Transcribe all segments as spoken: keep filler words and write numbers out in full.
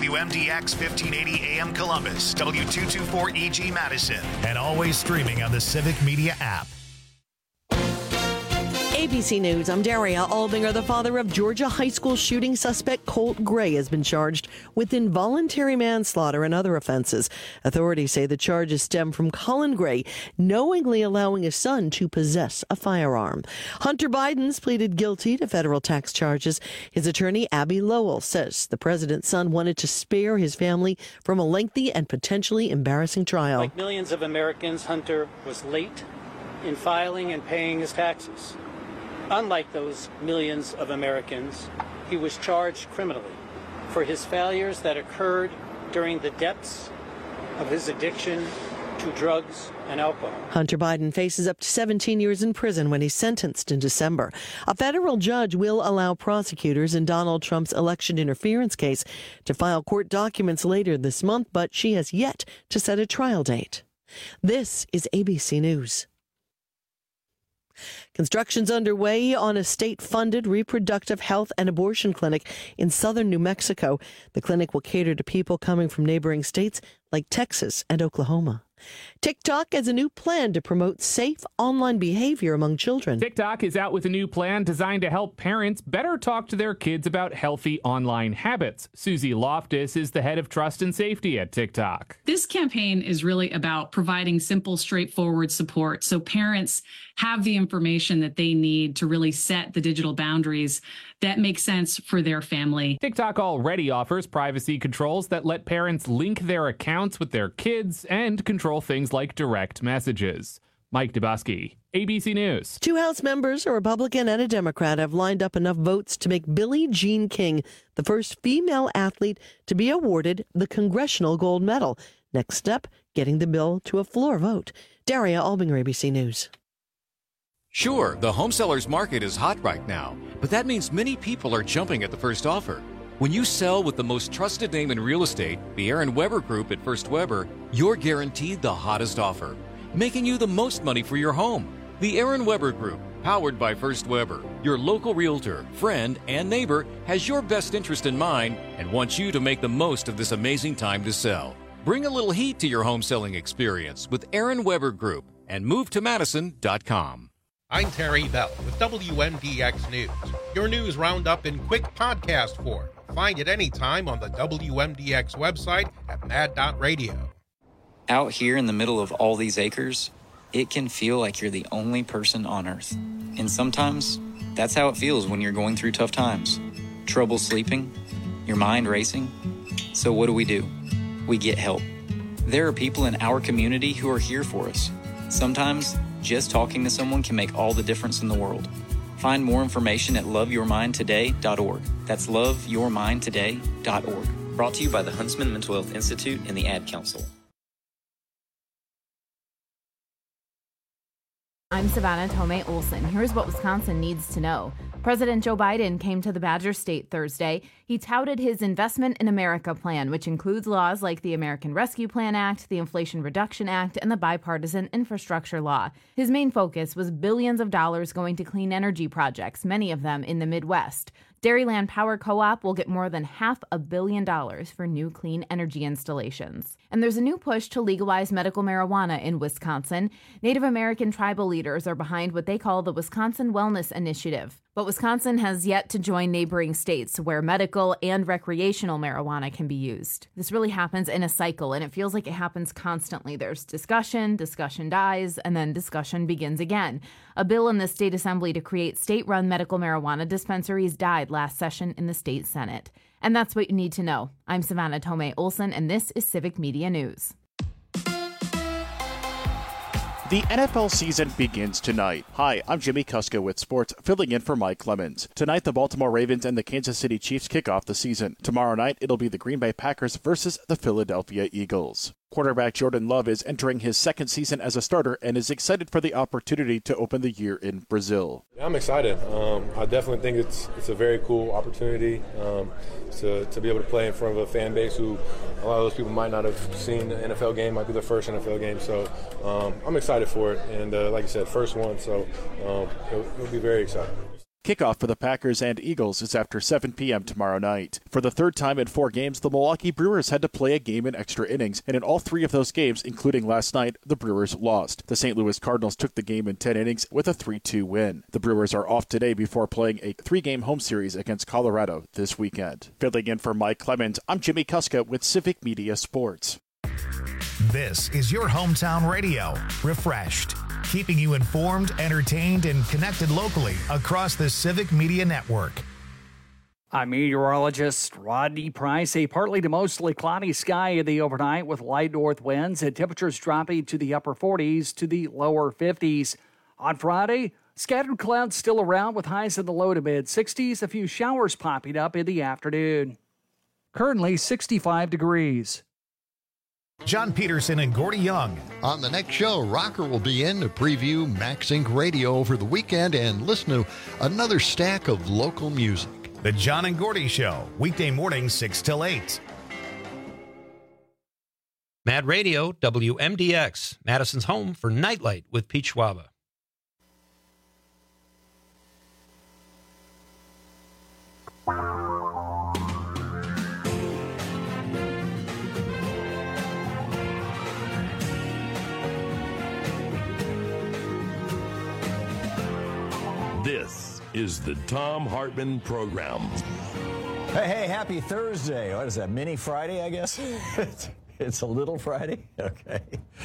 W M D X fifteen eighty A M Columbus, W two twenty-four E G Madison, and always streaming on the Civic Media app. A B C News, I'm Daria Albinger. The father of Georgia high school shooting suspect Colt Gray has been charged with involuntary manslaughter and other offenses. Authorities say the charges stem from Colin Gray knowingly allowing his son to possess a firearm. Hunter Biden's pleaded guilty to federal tax charges. His attorney, Abby Lowell, says the president's son wanted to spare his family from a lengthy and potentially embarrassing trial. Like millions of Americans, Hunter was late in filing and paying his taxes. Unlike those millions of Americans, he was charged criminally for his failures that occurred during the depths of his addiction to drugs and alcohol. Hunter Biden faces up to seventeen years in prison when he's sentenced in December. A federal judge will allow prosecutors in Donald Trump's election interference case to file court documents later this month, but she has yet to set a trial date. This is A B C News. Construction's underway on a state-funded reproductive health and abortion clinic in southern New Mexico. The clinic will cater to people coming from neighboring states like Texas and Oklahoma. TikTok has a new plan to promote safe online behavior among children. TikTok is out with a new plan designed to help parents better talk to their kids about healthy online habits. Susie Loftus is the head of trust and safety at TikTok. This campaign is really about providing simple, straightforward support so parents have the information that they need to really set the digital boundaries that make sense for their family. TikTok already offers privacy controls that let parents link their accounts with their kids and control things like direct messages. Mike Dubusky, A B C News. Two House members, a Republican and a Democrat, have lined up enough votes to make Billie Jean King the first female athlete to be awarded the Congressional Gold Medal. Next step, getting the bill to a floor vote. Daria Albinger, A B C News. Sure, the home seller's market is hot right now, but that means many people are jumping at the first offer. When you sell with the most trusted name in real estate, the Aaron Weber Group at First Weber, you're guaranteed the hottest offer, making you the most money for your home. The Aaron Weber Group, powered by First Weber, your local realtor, friend, and neighbor, has your best interest in mind and wants you to make the most of this amazing time to sell. Bring a little heat to your home selling experience with Aaron Weber Group and move to madison dot com. I'm Terry Bell with W M D X News, your news roundup in quick podcast form. Find it anytime on the W M D X website at mad dot radio. Out here in the middle of all these acres, it can feel like you're the only person on Earth. And sometimes, that's how it feels when you're going through tough times. Trouble sleeping, your mind racing. So what do we do? We get help. There are people in our community who are here for us. Sometimes, just talking to someone can make all the difference in the world. Find more information at love your mind today dot org. That's love your mind today dot org. Brought to you by the Huntsman Mental Health Institute and the Ad Council. I'm Savannah Tomei Olson. Here's what Wisconsin needs to know. President Joe Biden came to the Badger State Thursday. He touted his Investment in America plan, which includes laws like the American Rescue Plan Act, the Inflation Reduction Act, and the Bipartisan Infrastructure Law. His main focus was billions of dollars going to clean energy projects, many of them in the Midwest. Dairyland Power Co-op will get more than half a billion dollars for new clean energy installations. And there's a new push to legalize medical marijuana in Wisconsin. Native American tribal leaders are behind what they call the Wisconsin Wellness Initiative. But Wisconsin has yet to join neighboring states where medical and recreational marijuana can be used. This really happens in a cycle, and it feels like it happens constantly. There's discussion, discussion dies, and then discussion begins again. A bill in the state assembly to create state-run medical marijuana dispensaries died last session in the state Senate. And that's what you need to know. I'm Savannah Tomei Olson, and this is Civic Media News. The N F L season begins tonight. Hi, I'm Jimmy Kuska with sports, filling in for Mike Clemens. Tonight, the Baltimore Ravens and the Kansas City Chiefs kick off the season. Tomorrow night, it'll be the Green Bay Packers versus the Philadelphia Eagles. Quarterback Jordan Love is entering his second season as a starter and is excited for the opportunity to open the year in Brazil. Yeah, I'm excited. Um, I definitely think it's it's a very cool opportunity um, to, to be able to play in front of a fan base who a lot of those people might not have seen the N F L game, might be their first N F L game. So um, I'm excited for it. And uh, like I said, first one, so um, it'll, it'll be very exciting. Kickoff for the Packers and Eagles is after seven p.m. tomorrow night. For the third time in four games, the Milwaukee Brewers had to play a game in extra innings, and in all three of those games, including last night, the Brewers lost. The Saint Louis Cardinals took the game in ten innings with a three two win. The Brewers are off today before playing a three-game home series against Colorado this weekend. Filling in for Mike Clemens, I'm Jimmy Kuska with Civic Media Sports. This is your hometown radio, Refreshed, keeping you informed, entertained, and connected locally across the Civic Media Network. I'm meteorologist Rodney Price. A partly to mostly cloudy sky in the overnight with light north winds and temperatures dropping to the upper forties to the lower fifties. On Friday, scattered clouds still around with highs in the low to mid sixties, a few showers popping up in the afternoon. Currently sixty-five degrees. John Peterson and Gordy Young. On the next show, Rocker will be in to preview Max Inc Radio over the weekend and listen to another stack of local music. The John and Gordy Show, weekday mornings six till eight. Mad Radio, W M D X, Madison's home for Nightlight with Pete Schwaba. This is the Thom Hartmann Program. Hey, hey, happy Thursday. What is that, mini Friday, I guess? it's, it's a little Friday? Okay.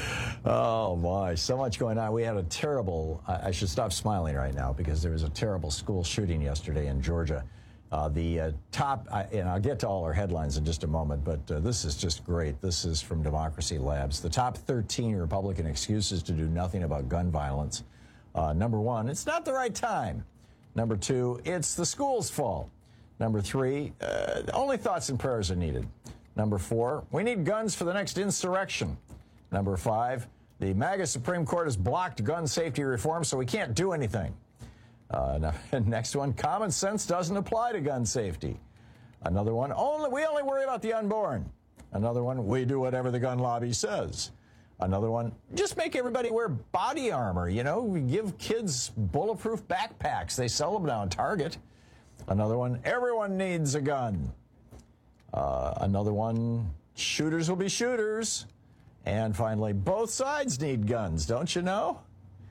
Oh, my, so much going on. We had a terrible, I, I should stop smiling right now because there was a terrible school shooting yesterday in Georgia. Uh, the uh, top, I, and I'll get to all our headlines in just a moment, but uh, this is just great. This is from Democracy Labs. The top thirteen Republican excuses to do nothing about gun violence. Uh, number one, it's not the right time. Number two, it's the school's fault. Number three, uh, only thoughts and prayers are needed. Number four, we need guns for the next insurrection. Number five, the MAGA Supreme Court has blocked gun safety reform, so we can't do anything. Uh, next one, common sense doesn't apply to gun safety. Another one, only we only worry about the unborn. Another one, we do whatever the gun lobby says. Another one, just make everybody wear body armor, you know, we give kids bulletproof backpacks. They sell them now on Target. Another one, everyone needs a gun. Uh, another one, shooters will be shooters. And finally, both sides need guns, don't you know?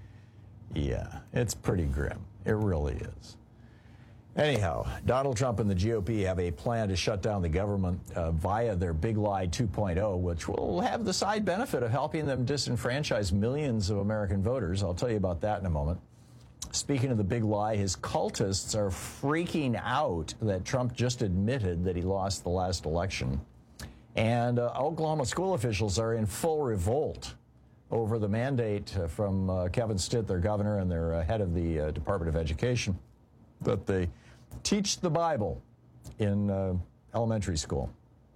Yeah, it's pretty grim. It really is. Anyhow, Donald Trump and the G O P have a plan to shut down the government uh, via their Big Lie two point oh, which will have the side benefit of helping them disenfranchise millions of American voters. I'll tell you about that in a moment. Speaking of the Big Lie, his cultists are freaking out that Trump just admitted that he lost the last election. And uh, Oklahoma school officials are in full revolt over the mandate uh, from uh, Kevin Stitt, their governor, and their uh, head of the uh, Department of Education, that they teach the Bible in uh, elementary school.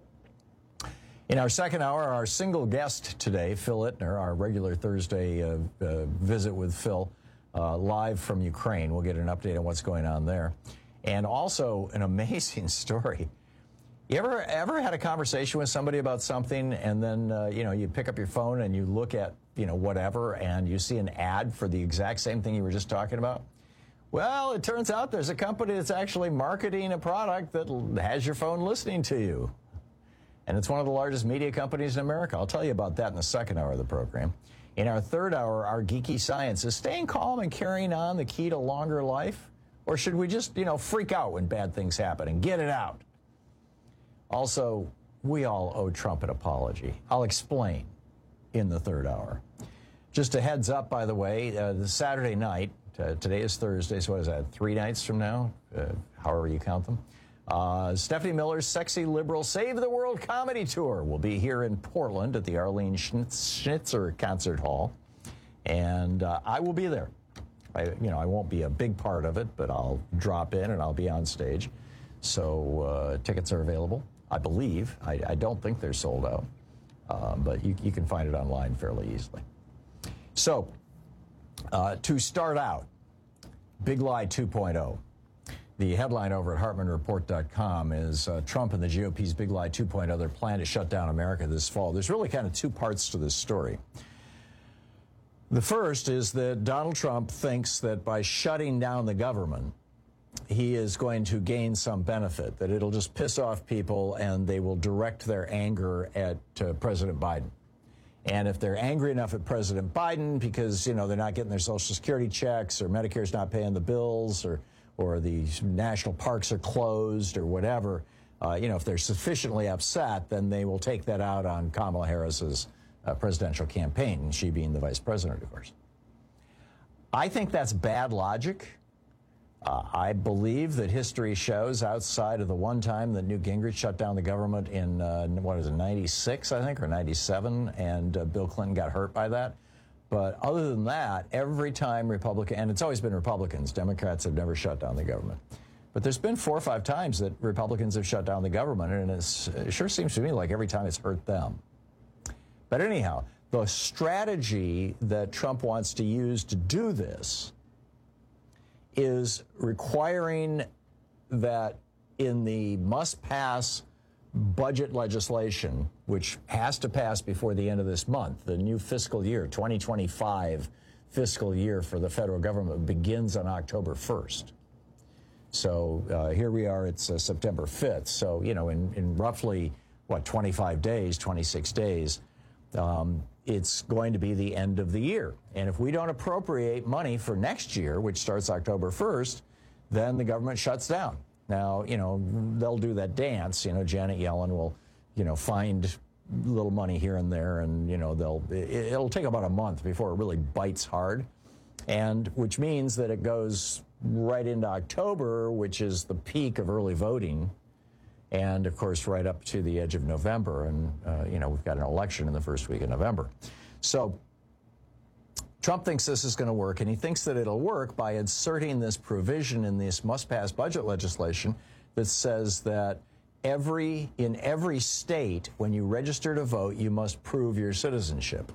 In our second hour, our single guest today, Phil Ittner, our regular Thursday uh, uh, visit with Phil, uh, live from Ukraine. We'll get an update on what's going on there. And also an amazing story. You ever ever had a conversation with somebody about something, and then uh, you know you pick up your phone and you look at you know whatever, and you see an ad for the exact same thing you were just talking about? Well, it turns out there's a company that's actually marketing a product that has your phone listening to you. And it's one of the largest media companies in America. I'll tell you about that in the second hour of the program. In our third hour, our geeky science. Is staying calm and carrying on the key to longer life? Or should we just, you know, freak out when bad things happen and get it out? Also, we all owe Trump an apology. I'll explain in the third hour. Just a heads up, by the way, uh, the Saturday night, Uh, today is Thursday, so what is that, three nights from now, uh, however you count them. Uh, Stephanie Miller's Sexy Liberal Save the World Comedy Tour will be here in Portland at the Arlene Schnitzer Concert Hall, and uh, I will be there. I, you know, I won't be a big part of it, but I'll drop in and I'll be on stage. So uh, tickets are available, I believe. I, I don't think they're sold out, um, but you, you can find it online fairly easily. So, Uh, to start out, Big Lie two point oh. The headline over at Hartmann Report dot com is uh, Trump and the G O P's Big Lie two point oh, their plan to shut down America this fall. There's really kind of two parts to this story. The first is that Donald Trump thinks that by shutting down the government, he is going to gain some benefit, that it'll just piss off people and they will direct their anger at uh, President Biden. And if they're angry enough at President Biden because, you know, they're not getting their Social Security checks or Medicare's not paying the bills or, or the national parks are closed or whatever, uh, you know, if they're sufficiently upset, then they will take that out on Kamala Harris's uh, presidential campaign, she being the vice president, of course. I think that's bad logic. Uh, I believe that history shows, outside of the one time that Newt Gingrich shut down the government in, uh, what is it, ninety-six, I think, or ninety-seven, and uh, Bill Clinton got hurt by that. But other than that, every time Republican, and it's always been Republicans, Democrats have never shut down the government. But there's been four or five times that Republicans have shut down the government, and it's, it sure seems to me like every time it's hurt them. But anyhow, the strategy that Trump wants to use to do this is requiring that in the must-pass budget legislation, which has to pass before the end of this month, the new fiscal year, twenty twenty-five fiscal year for the federal government begins on October first. So uh, here we are, it's uh, September fifth. So, you know, in, in roughly, what, twenty-five days, twenty-six days, um, it's going to be the end of the year. And if we don't appropriate money for next year, which starts October first, then the government shuts down. Now, you know, they'll do that dance. You know, Janet Yellen will, you know, find little money here and there, and, you know, they'll, it, it'll take about a month before it really bites hard. And which means that it goes right into October, which is the peak of early voting. And, of course, right up to the edge of November. And, uh, you know, we've got an election in the first week of November. So Trump thinks this is going to work, and he thinks that it'll work by inserting this provision in this must-pass budget legislation that says that every in every state, when you register to vote, you must prove your citizenship.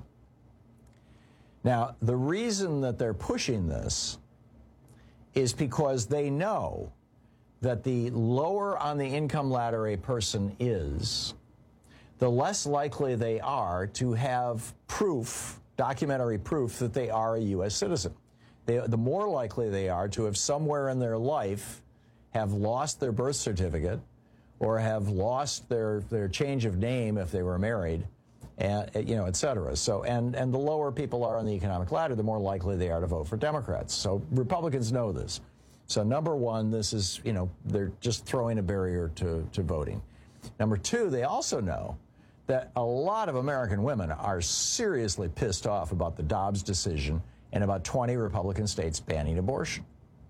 Now, the reason that they're pushing this is because they know that the lower on the income ladder a person is, the less likely they are to have proof, documentary proof, that they are a U S citizen. They, the more likely they are to have somewhere in their life have lost their birth certificate or have lost their, their change of name if they were married, and, you know, et cetera. So, and, and the lower people are on the economic ladder, the more likely they are to vote for Democrats. So Republicans know this. So number one, this is, you know, they're just throwing a barrier to, to voting. Number two, they also know that a lot of American women are seriously pissed off about the Dobbs decision and about twenty Republican states banning abortion.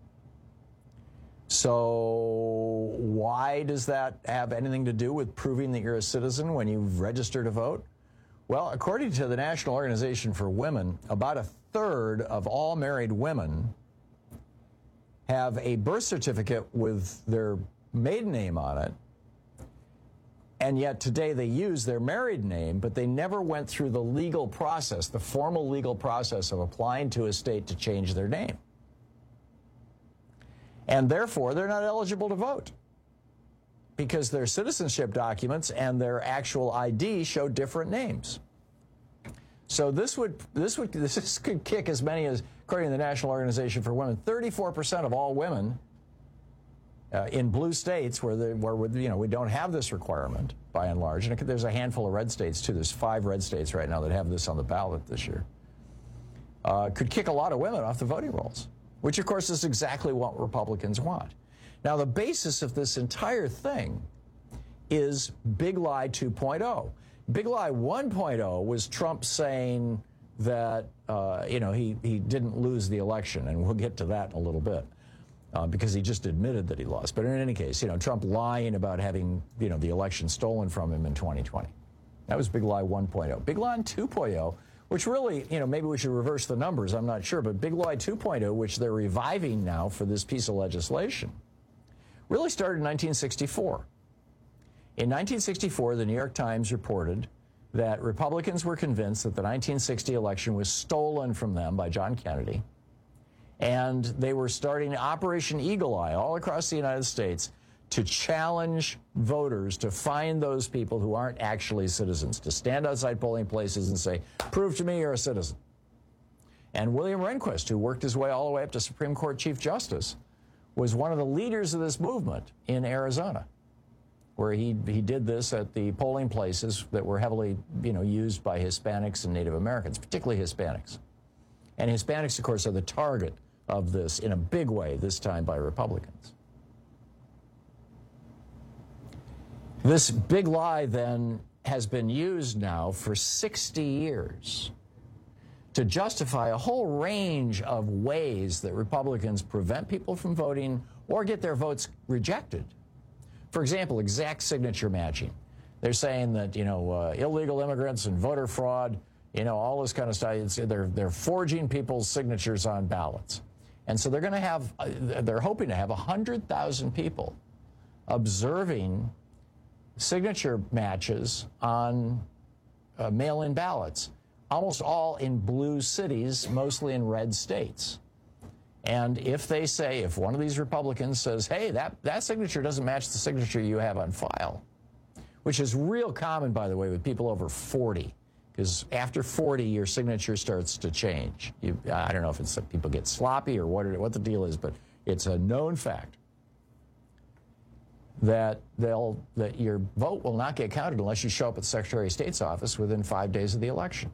So why does that have anything to do with proving that you're a citizen when you register to vote? Well, according to the National Organization for Women, about a third of all married women have a birth certificate with their maiden name on it, and yet today they use their married name, but they never went through the legal process, the formal legal process of applying to a state to change their name. And therefore, they're not eligible to vote because their citizenship documents and their actual I D show different names. So this would this would this could kick as many as, according to the National Organization for Women, thirty-four percent of all women uh, in blue states where the, where we, you know we don't have this requirement by and large, and there's a handful of red states too. There's five red states right now that have this on the ballot this year. Uh, could kick a lot of women off the voting rolls, which of course is exactly what Republicans want. Now the basis of this entire thing is Big Lie two point oh. Big Lie one point oh was Trump saying that, uh, you know, he, he didn't lose the election, and we'll get to that in a little bit, uh, because he just admitted that he lost. But in any case, you know, Trump lying about having, you know, the election stolen from him in twenty twenty. That was Big Lie one point oh. Big Lie two point oh, which really, you know, maybe we should reverse the numbers, I'm not sure, but Big Lie two point oh, which they're reviving now for this piece of legislation, really started in nineteen sixty-four. In nineteen sixty-four, the New York Times reported that Republicans were convinced that the nineteen sixty election was stolen from them by John Kennedy, and they were starting Operation Eagle Eye all across the United States to challenge voters to find those people who aren't actually citizens, to stand outside polling places and say, prove to me you're a citizen. And William Rehnquist, who worked his way all the way up to Supreme Court Chief Justice, was one of the leaders of this movement in Arizona, where he, he did this at the polling places that were heavily, you know, used by Hispanics and Native Americans, particularly Hispanics. And Hispanics, of course, are the target of this in a big way, this time by Republicans. This big lie, then, has been used now for sixty years to justify a whole range of ways that Republicans prevent people from voting or get their votes rejected. For example, exact signature matching. They're saying that, you know, uh, illegal immigrants and voter fraud, you know, all this kind of stuff, it's, they're, they're forging people's signatures on ballots. And so they're going to have, uh, they're hoping to have one hundred thousand people observing signature matches on uh, mail-in ballots, almost all in blue cities, mostly in red states. And if they say, if one of these Republicans says, hey, that, that signature doesn't match the signature you have on file, which is real common, by the way, with people over forty, because after forty, your signature starts to change. You, I don't know if it's that people get sloppy or what, what the deal is, but it's a known fact that they'll that your vote will not get counted unless you show up at the Secretary of State's office within five days of the election.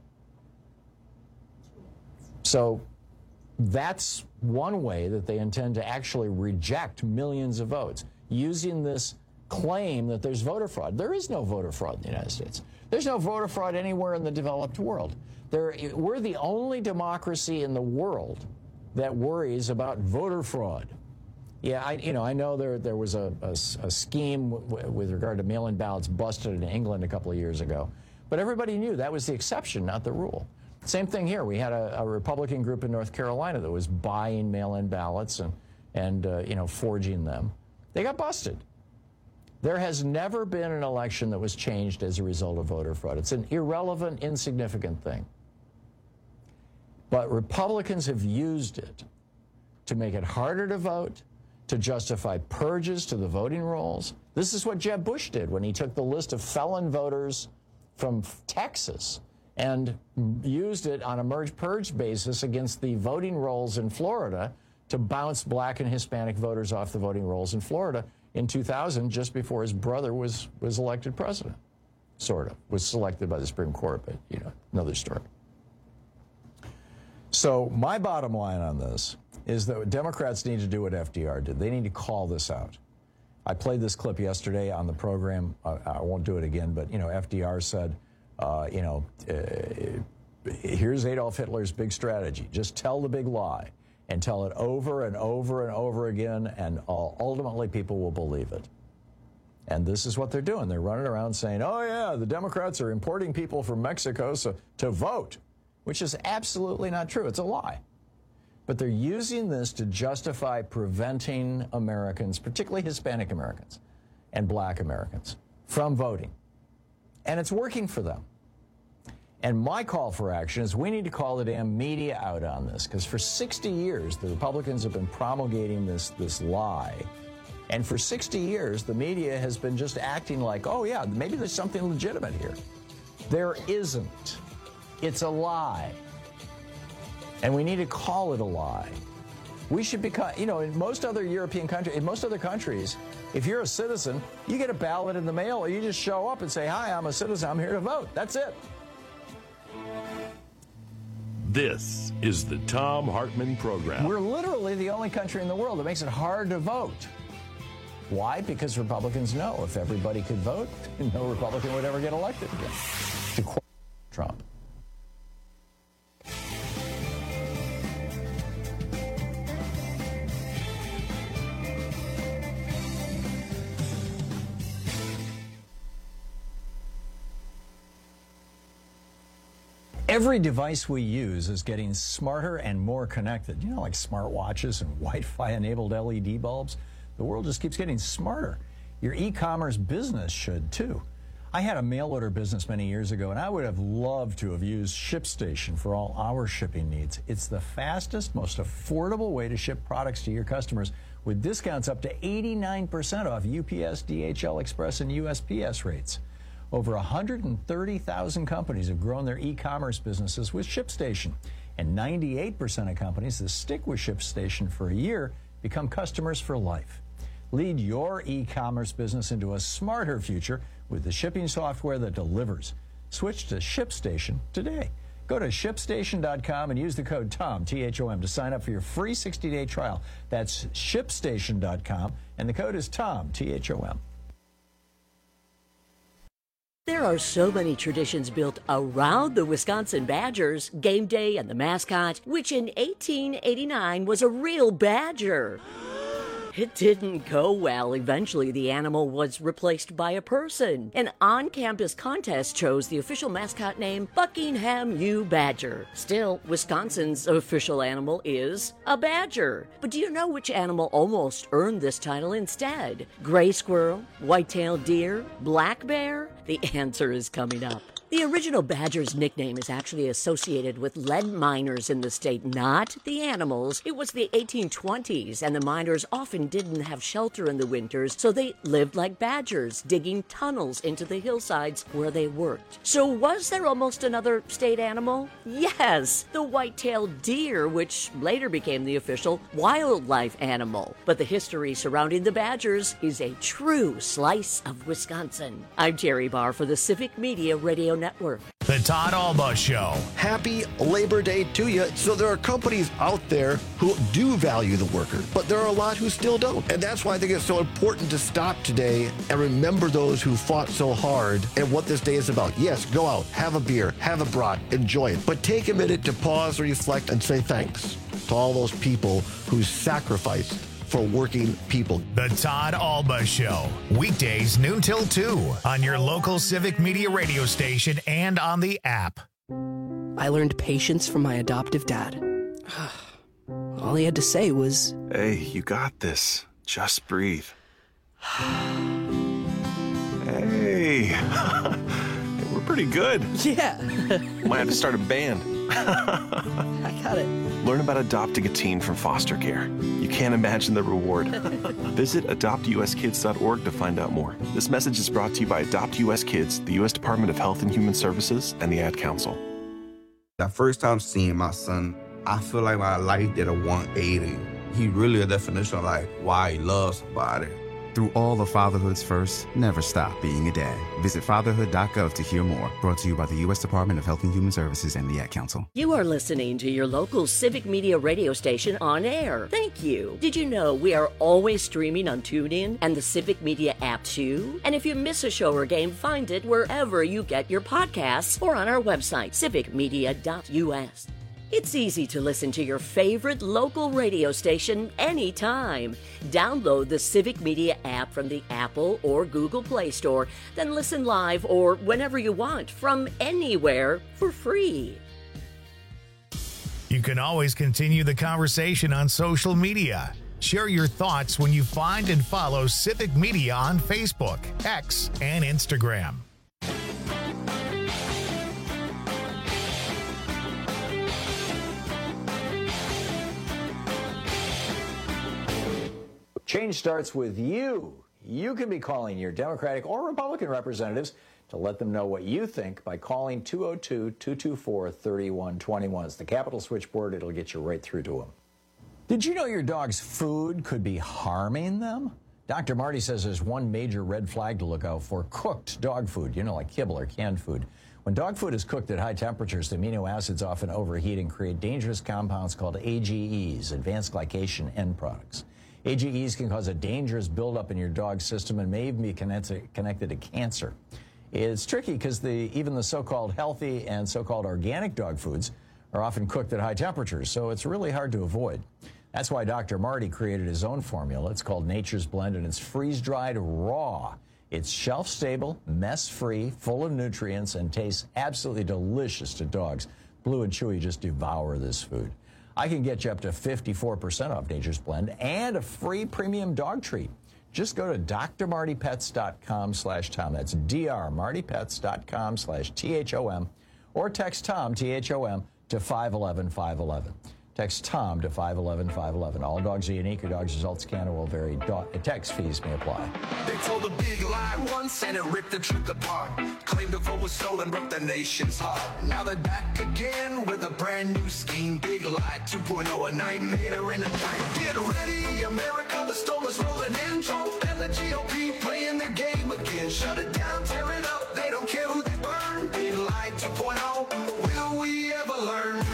So that's one way that they intend to actually reject millions of votes, using this claim that there's voter fraud. There is no voter fraud in the United States. There's no voter fraud anywhere in the developed world. There, we're the only democracy in the world that worries about voter fraud. Yeah, I, you know, I know there there was a, a, a scheme w with regard to mail-in ballots busted in England a couple of years ago, but everybody knew that was the exception, not the rule. Same thing here. We had a, a Republican group in North Carolina that was buying mail-in ballots and and uh, you know, forging them. They got busted. There has never been an election that was changed as a result of voter fraud. It's an irrelevant, insignificant thing. But Republicans have used it to make it harder to vote, to justify purges to the voting rolls. This is what Jeb Bush did when he took the list of felon voters from Texas and used it on a merge-purge basis against the voting rolls in Florida to bounce black and Hispanic voters off the voting rolls in Florida in two thousand, just before his brother was, was elected president. Sort of. Was selected by the Supreme Court, but, you know, another story. So my bottom line on this is that Democrats need to do what F D R did. They need to call this out. I played this clip yesterday on the program. I, I won't do it again, but, you know, F D R said, uh, you know, uh, here's Adolf Hitler's big strategy. Just tell the big lie and tell it over and over and over again, and uh, ultimately people will believe it. And this is what they're doing. They're running around saying, oh, yeah, the Democrats are importing people from Mexico so, to vote, which is absolutely not true. It's a lie. But they're using this to justify preventing Americans, particularly Hispanic Americans and black Americans, from voting. And it's working for them. And my call for action is we need to call the damn media out on this, because for sixty years, the Republicans have been promulgating this, this lie. And for sixty years, the media has been just acting like, oh, yeah, maybe there's something legitimate here. There isn't. It's a lie. And we need to call it a lie. We should become, you know, in most other European countries, in most other countries, if you're a citizen, you get a ballot in the mail, or you just show up and say, hi, I'm a citizen, I'm here to vote. That's it. This is the Thom Hartmann Program. We're literally the only country in the world that makes it hard to vote. Why? Because Republicans know if everybody could vote, no Republican would ever get elected again. To quote Trump. Every device we use is getting smarter and more connected. You know, like smartwatches and Wi-Fi enabled L E D bulbs. The world just keeps getting smarter. Your e-commerce business should too. I had a mail order business many years ago, and I would have loved to have used ShipStation for all our shipping needs. It's the fastest, most affordable way to ship products to your customers, with discounts up to eighty-nine percent off U P S, D H L Express, and U S P S rates. Over one hundred thirty thousand companies have grown their e-commerce businesses with ShipStation, and ninety-eight percent of companies that stick with ShipStation for a year become customers for life. Lead your e-commerce business into a smarter future with the shipping software that delivers. Switch to ShipStation today. Go to ship station dot com and use the code TOM, T H O M, to sign up for your free sixty-day trial. That's ship station dot com, and the code is TOM, T H O M. There are so many traditions built around the Wisconsin Badgers, game day and the mascot, which in eighteen eighty-nine was a real badger. It didn't go well. Eventually, the animal was replaced by a person. An on-campus contest chose the official mascot name Buckingham U. Badger. Still, Wisconsin's official animal is a badger. But do you know which animal almost earned this title instead? Gray squirrel, white-tailed deer, black bear? The answer is coming up. The original badger's nickname is actually associated with lead miners in the state, not the animals. It was the eighteen twenties, and the miners often didn't have shelter in the winters, so they lived like badgers, digging tunnels into the hillsides where they worked. So was there almost another state animal? Yes, the white-tailed deer, which later became the official wildlife animal. But the history surrounding the badgers is a true slice of Wisconsin. I'm Terry Barr for the Civic Media Radio Network. The Todd Alba Show. Happy Labor Day to you. So there are companies out there who do value the worker, but there are a lot who still don't. And that's why I think it's so important to stop today and remember those who fought so hard and what this day is about. Yes, go out, have a beer, have a brat, enjoy it. But take a minute to pause, reflect, and say thanks to all those people who sacrificed for working people. The Todd Alba Show. Weekdays noon till two on your local Civic Media radio station and on the app. I learned patience from my adoptive dad. All he had to say was, "Hey, you got this. Just breathe." Hey, we're pretty good. Yeah. Might have to start a band. I got it. Learn about adopting a teen from foster care. You can't imagine the reward. Visit adopt u s kids dot org to find out more. This message is brought to you by Adopt U S Kids, the U S Department of Health and Human Services, and the Ad Council. The first time seeing my son, I feel like my life did a one eighty. He really a definition of like why he loves somebody. Through all of fatherhood's first, never stop being a dad. Visit fatherhood dot gov to hear more. Brought to you by the U S Department of Health and Human Services and the Ad Council. You are listening to your local Civic Media radio station on air. Thank you. Did you know we are always streaming on TuneIn and the Civic Media app too? And if you miss a show or game, find it wherever you get your podcasts or on our website, civic media dot u s. It's easy to listen to your favorite local radio station anytime. Download the Civic Media app from the Apple or Google Play Store, then listen live or whenever you want from anywhere for free. You can always continue the conversation on social media. Share your thoughts when you find and follow Civic Media on Facebook, X, and Instagram. Change starts with you. You can be calling your Democratic or Republican representatives to let them know what you think by calling two oh two, two two four, three one two one. It's the Capitol switchboard. It'll get you right through to them. Did you know your dog's food could be harming them? Doctor Marty says there's one major red flag to look out for: cooked dog food, you know, like kibble or canned food. When dog food is cooked at high temperatures, the amino acids often overheat and create dangerous compounds called A G Es, advanced glycation end products. A G Es can cause a dangerous buildup in your dog's system and may even be connected, connected to cancer. It's tricky because the, even the so-called healthy and so-called organic dog foods are often cooked at high temperatures, so it's really hard to avoid. That's why Doctor Marty created his own formula. It's called Nature's Blend, and it's freeze-dried raw. It's shelf-stable, mess-free, full of nutrients, and tastes absolutely delicious to dogs. Blue and Chewy just devour this food. I can get you up to fifty-four percent off Nature's Blend and a free premium dog treat. Just go to d r marty pets dot com slash Tom. That's d r marty pets dot com slash T H O M or text Tom, T H O M, to five one one, five one one. Text Tom to five one one five one one. All dogs are unique. Your dog's results can or will vary. Dog, text fees may apply. They told a big lie once and it ripped the truth apart. Claimed the vote was stolen, broke the nation's heart. Now they're back again with a brand new scheme. Big lie two point oh, a nightmare in a night. Get ready, America, the storm is rolling in. Trump and the G O P playing their game again. Shut it down, tear it up, they don't care who they burn. Big lie two point oh, will we ever learn?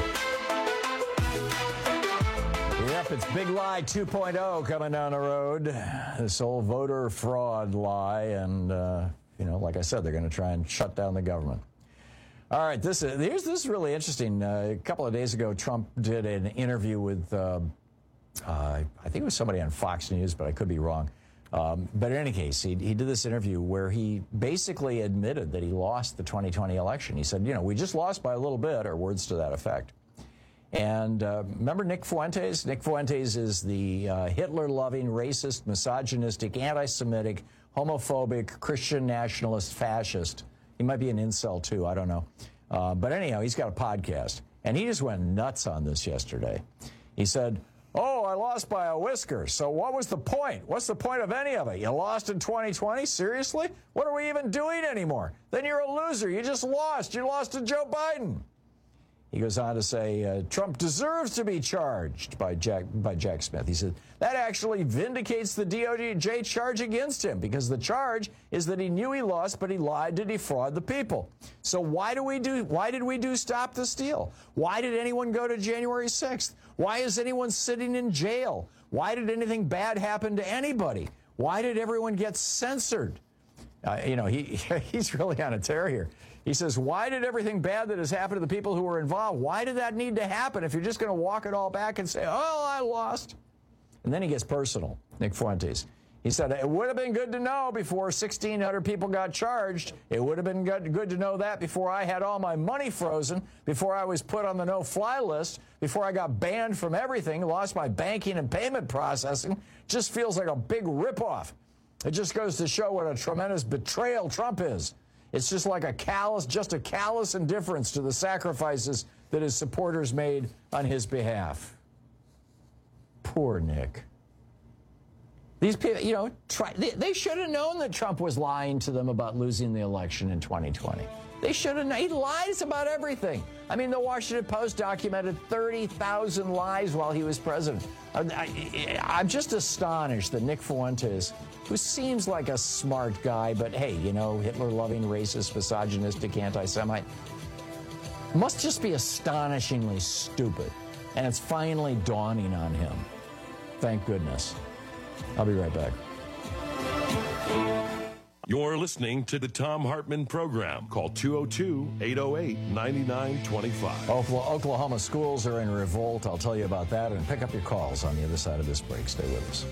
Yep, it's Big Lie two point oh coming down the road. This whole voter fraud lie. And, uh, you know, like I said, they're going to try and shut down the government. All right, this is, here's, this is really interesting. Uh, a couple of days ago, Trump did an interview with, uh, uh, I think it was somebody on Fox News, but I could be wrong. Um, but in any case, he, he did this interview where he basically admitted that he lost the twenty twenty election. He said, you know, we just lost by a little bit, or words to that effect. And uh, remember Nick Fuentes? Nick Fuentes is the uh, Hitler-loving, racist, misogynistic, anti-Semitic, homophobic, Christian nationalist, fascist. He might be an incel, too. I don't know. Uh, but anyhow, he's got a podcast. And he just went nuts on this yesterday. He said, oh, I lost by a whisker. So what was the point? What's the point of any of it? You lost in twenty twenty? Seriously? What are we even doing anymore? Then you're a loser. You just lost. You lost to Joe Biden. He goes on to say, uh, Trump deserves to be charged by Jack, by Jack Smith. He said, that actually vindicates the D O J charge against him, because the charge is that he knew he lost, but he lied to defraud the people. So why do we do, why did we do Stop the Steal? Why did anyone go to January sixth? Why is anyone sitting in jail? Why did anything bad happen to anybody? Why did everyone get censored? Uh, you know, he he's really on a tear here. He says, why did everything bad that has happened to the people who were involved, why did that need to happen if you're just going to walk it all back and say, oh, I lost? And then he gets personal, Nick Fuentes. He said, it would have been good to know before sixteen hundred people got charged. It would have been good, good to know that before I had all my money frozen, before I was put on the no-fly list, before I got banned from everything, lost my banking and payment processing. Just feels like a big ripoff. It just goes to show what a tremendous betrayal Trump is. It's just like a callous, just a callous indifference to the sacrifices that his supporters made on his behalf. Poor Nick. These people, you know, try, they, they should have known that Trump was lying to them about losing the election in twenty twenty. They should have known. He lies about everything. I mean, the Washington Post documented thirty thousand lies while he was president. I, I, I'm just astonished that Nick Fuentes, who seems like a smart guy, but hey, you know, Hitler-loving, racist, misogynistic, anti-Semite, must just be astonishingly stupid. And it's finally dawning on him. Thank goodness. I'll be right back. You're listening to the Thom Hartmann Program. Call two oh two, eight oh eight, nine nine two five. Oklahoma schools are in revolt. I'll tell you about that and pick up your calls on the other side of this break. Stay with us.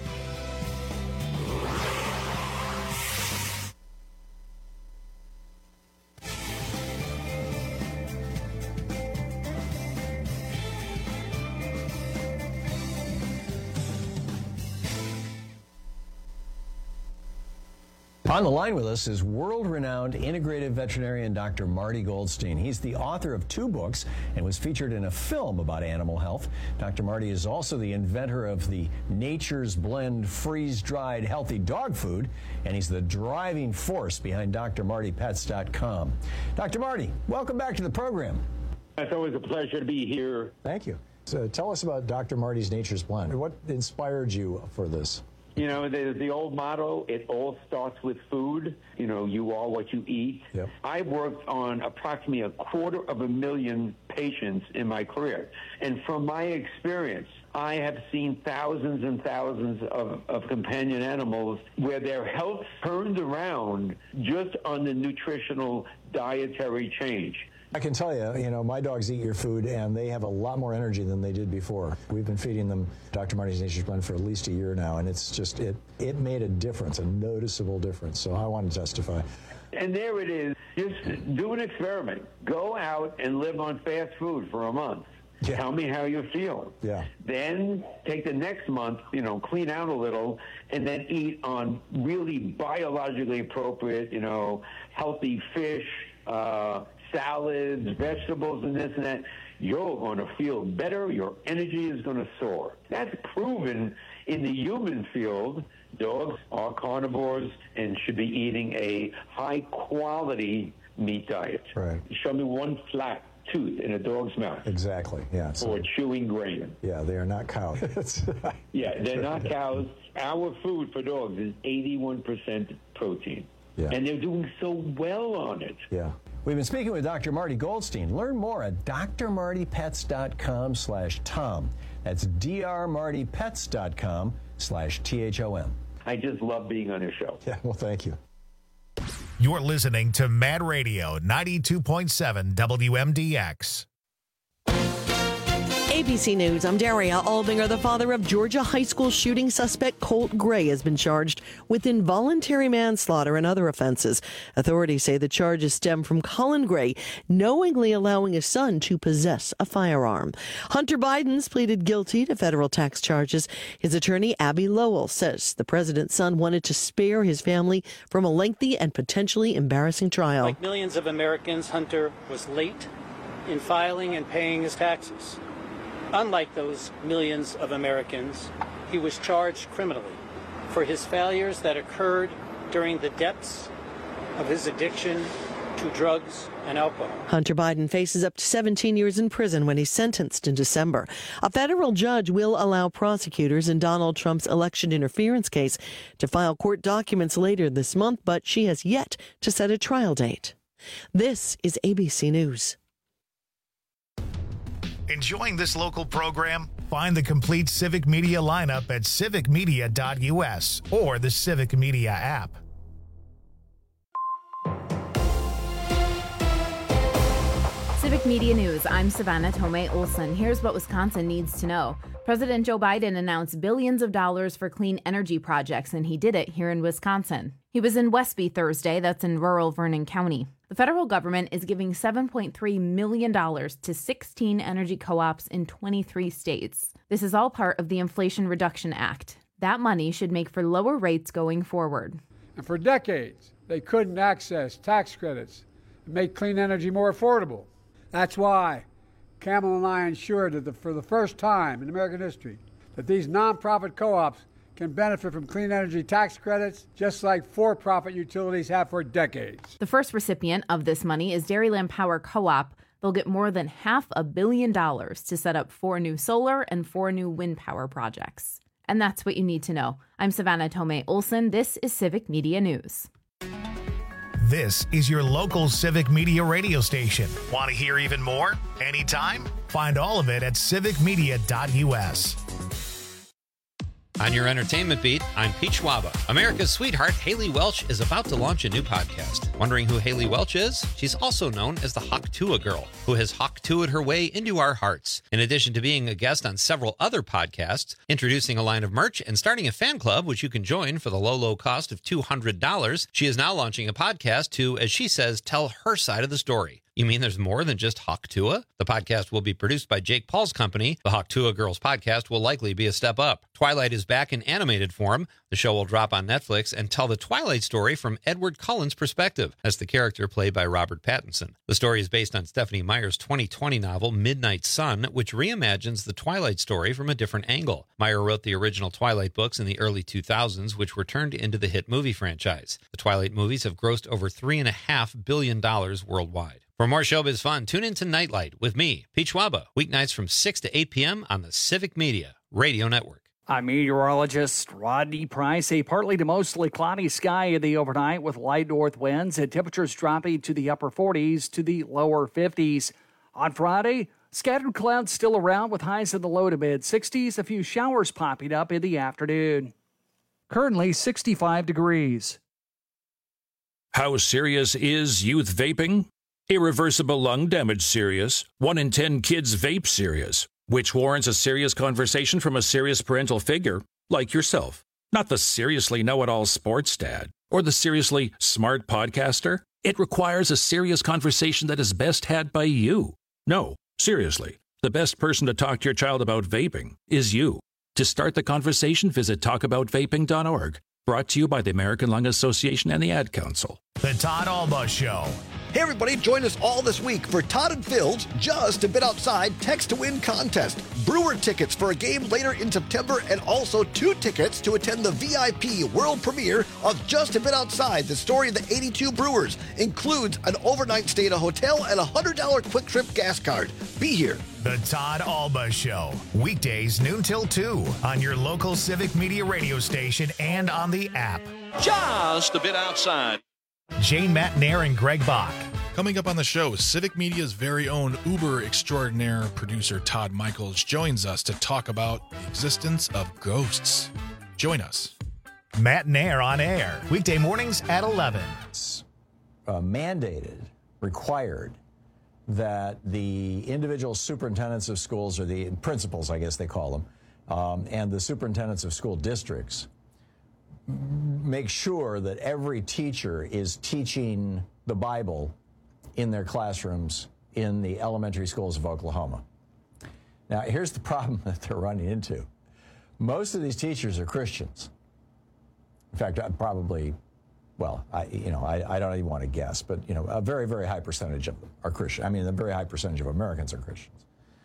On the line with us is world-renowned integrative veterinarian Doctor Marty Goldstein. He's the author of two books and was featured in a film about animal health. Doctor Marty is also the inventor of the Nature's Blend freeze-dried healthy dog food, and he's the driving force behind D R Marty Pets dot com. Doctor Marty, welcome back to the program. It's always a pleasure to be here. Thank you. So tell us about Doctor Marty's Nature's Blend. What inspired you for this? You know, the, the old motto, it all starts with food. You know, you are what you eat. Yep. I've worked on approximately a quarter of a million patients in my career. And from my experience, I have seen thousands and thousands of, of companion animals where their health turned around just on the nutritional dietary change. I can tell you, you know, my dogs eat your food, and they have a lot more energy than they did before. We've been feeding them Doctor Marty's Nature's Blend for at least a year now, and it's just, it, it made a difference, a noticeable difference. So I want to testify. And there it is. Just do an experiment. Go out and live on fast food for a month. Yeah. Tell me how you feel. Yeah. Then take the next month, you know, clean out a little, and then eat on really biologically appropriate, you know, healthy fish, uh, salads, vegetables, and this and that, you're going to feel better. Your energy is going to soar. That's proven in the human field. Dogs are carnivores and should be eating a high-quality meat diet. Right. Show me one flat tooth in a dog's mouth. Exactly, yeah. So, or chewing grain. Yeah, they are not cows. Yeah, they're not cows. Our food for dogs is eighty-one percent protein. Yeah. And they're doing so well on it. Yeah. We've been speaking with Doctor Marty Goldstein. Learn more at d r marty pets dot com slash tom. That's d r marty pets dot com slash T H O M. I just love being on your show. Yeah, well, thank you. You're listening to Mad Radio ninety-two point seven W M D X. A B C News, I'm Daria Albinger. The father of Georgia high school shooting suspect Colt Gray has been charged with involuntary manslaughter and other offenses. Authorities say the charges stem from Colin Gray knowingly allowing his son to possess a firearm. Hunter Biden's pleaded guilty to federal tax charges. His attorney, Abby Lowell, says the president's son wanted to spare his family from a lengthy and potentially embarrassing trial. Like millions of Americans, Hunter was late in filing and paying his taxes. Unlike those millions of Americans, he was charged criminally for his failures that occurred during the depths of his addiction to drugs and alcohol. Hunter Biden faces up to seventeen years in prison when he's sentenced in December. A federal judge will allow prosecutors in Donald Trump's election interference case to file court documents later this month, but she has yet to set a trial date. This is A B C News. Enjoying this local program? Find the complete Civic Media lineup at civic media dot U S or the Civic Media app. Civic Media News, I'm Savannah Tomei Olson. Here's what Wisconsin needs to know. President Joe Biden announced billions of dollars for clean energy projects, and he did it here in Wisconsin. He was in Westby Thursday, that's in rural Vernon County. The federal government is giving seven point three million dollars to sixteen energy co-ops in twenty-three states. This is all part of the Inflation Reduction Act. That money should make for lower rates going forward. And for decades, they couldn't access tax credits and make clean energy more affordable. That's why Camel and I ensured that the, for the first time in American history that these nonprofit co-ops can benefit from clean energy tax credits just like for-profit utilities have for decades. The first recipient of this money is Dairyland Power Co-op. They'll get more than half a billion dollars to set up four new solar and four new wind power projects. And that's what you need to know. I'm Savannah Tomei Olson. This is Civic Media News. This is your local Civic Media radio station. Want to hear even more? Anytime? Find all of it at civic media dot U S. On your entertainment beat, I'm Pete Schwaba. America's sweetheart, Haley Welch, is about to launch a new podcast. Wondering who Haley Welch is? She's also known as the Hawk-Tuah Girl, who has Hawk-Tuah'd her way into our hearts. In addition to being a guest on several other podcasts, introducing a line of merch, and starting a fan club, which you can join for the low, low cost of two hundred dollars, she is now launching a podcast to, as she says, tell her side of the story. You mean there's more than just Hawk-Tuah? The podcast will be produced by Jake Paul's company. The Hawk-Tuah Girls podcast will likely be a step up. Twilight is back in animated form. The show will drop on Netflix and tell the Twilight story from Edward Cullen's perspective, as the character played by Robert Pattinson. The story is based on Stephanie Meyer's twenty twenty novel Midnight Sun, which reimagines the Twilight story from a different angle. Meyer wrote the original Twilight books in the early two thousands, which were turned into the hit movie franchise. The Twilight movies have grossed over three point five billion dollars worldwide. For more showbiz fun, tune in to Nightlight with me, Pete Schwaba, weeknights from six to eight p.m. on the Civic Media Radio Network. I'm meteorologist Rodney Price. A partly to mostly cloudy sky in the overnight with light north winds and temperatures dropping to the upper forties to the lower fifties. On Friday, scattered clouds still around with highs in the low to mid sixties, a few showers popping up in the afternoon. Currently sixty-five degrees. How serious is youth vaping? Irreversible lung damage serious. One in ten kids vape serious, which warrants a serious conversation from a serious parental figure like yourself. Not the seriously know-it-all sports dad or the seriously smart podcaster. It requires a serious conversation that is best had by you. No, seriously, the best person to talk to your child about vaping is you. To start the conversation, visit talk about vaping dot org. Brought to you by the American Lung Association and the Ad Council. The Todd Alba Show. Hey everybody, join us all this week for Todd and Phil's Just a Bit Outside Text to Win contest. Brewer tickets for a game later in September and also two tickets to attend the V I P world premiere of Just a Bit Outside, the story of the eighty-two Brewers. Includes an overnight stay at a hotel and a one hundred dollars quick trip gas card. Be here. The Todd Alba Show. Weekdays noon till two on your local Civic Media radio station and on the app. Just a Bit Outside. Jane Matnair and Greg Bach. Coming up on the show, Civic Media's very own Uber extraordinaire producer Todd Michaels joins us to talk about the existence of ghosts. Join us. Matnair on air, weekday mornings at eleven. It's uh, mandated, required, that the individual superintendents of schools, or the principals, I guess they call them, um, and the superintendents of school districts make sure that every teacher is teaching the Bible in their classrooms in the elementary schools of Oklahoma. Now, here's the problem that they're running into. Most of these teachers are Christians. In fact, I probably, well, I, you know, I, I don't even want to guess, but, you know, a very, very high percentage of them are Christian. I mean, a very high percentage of Americans are Christians.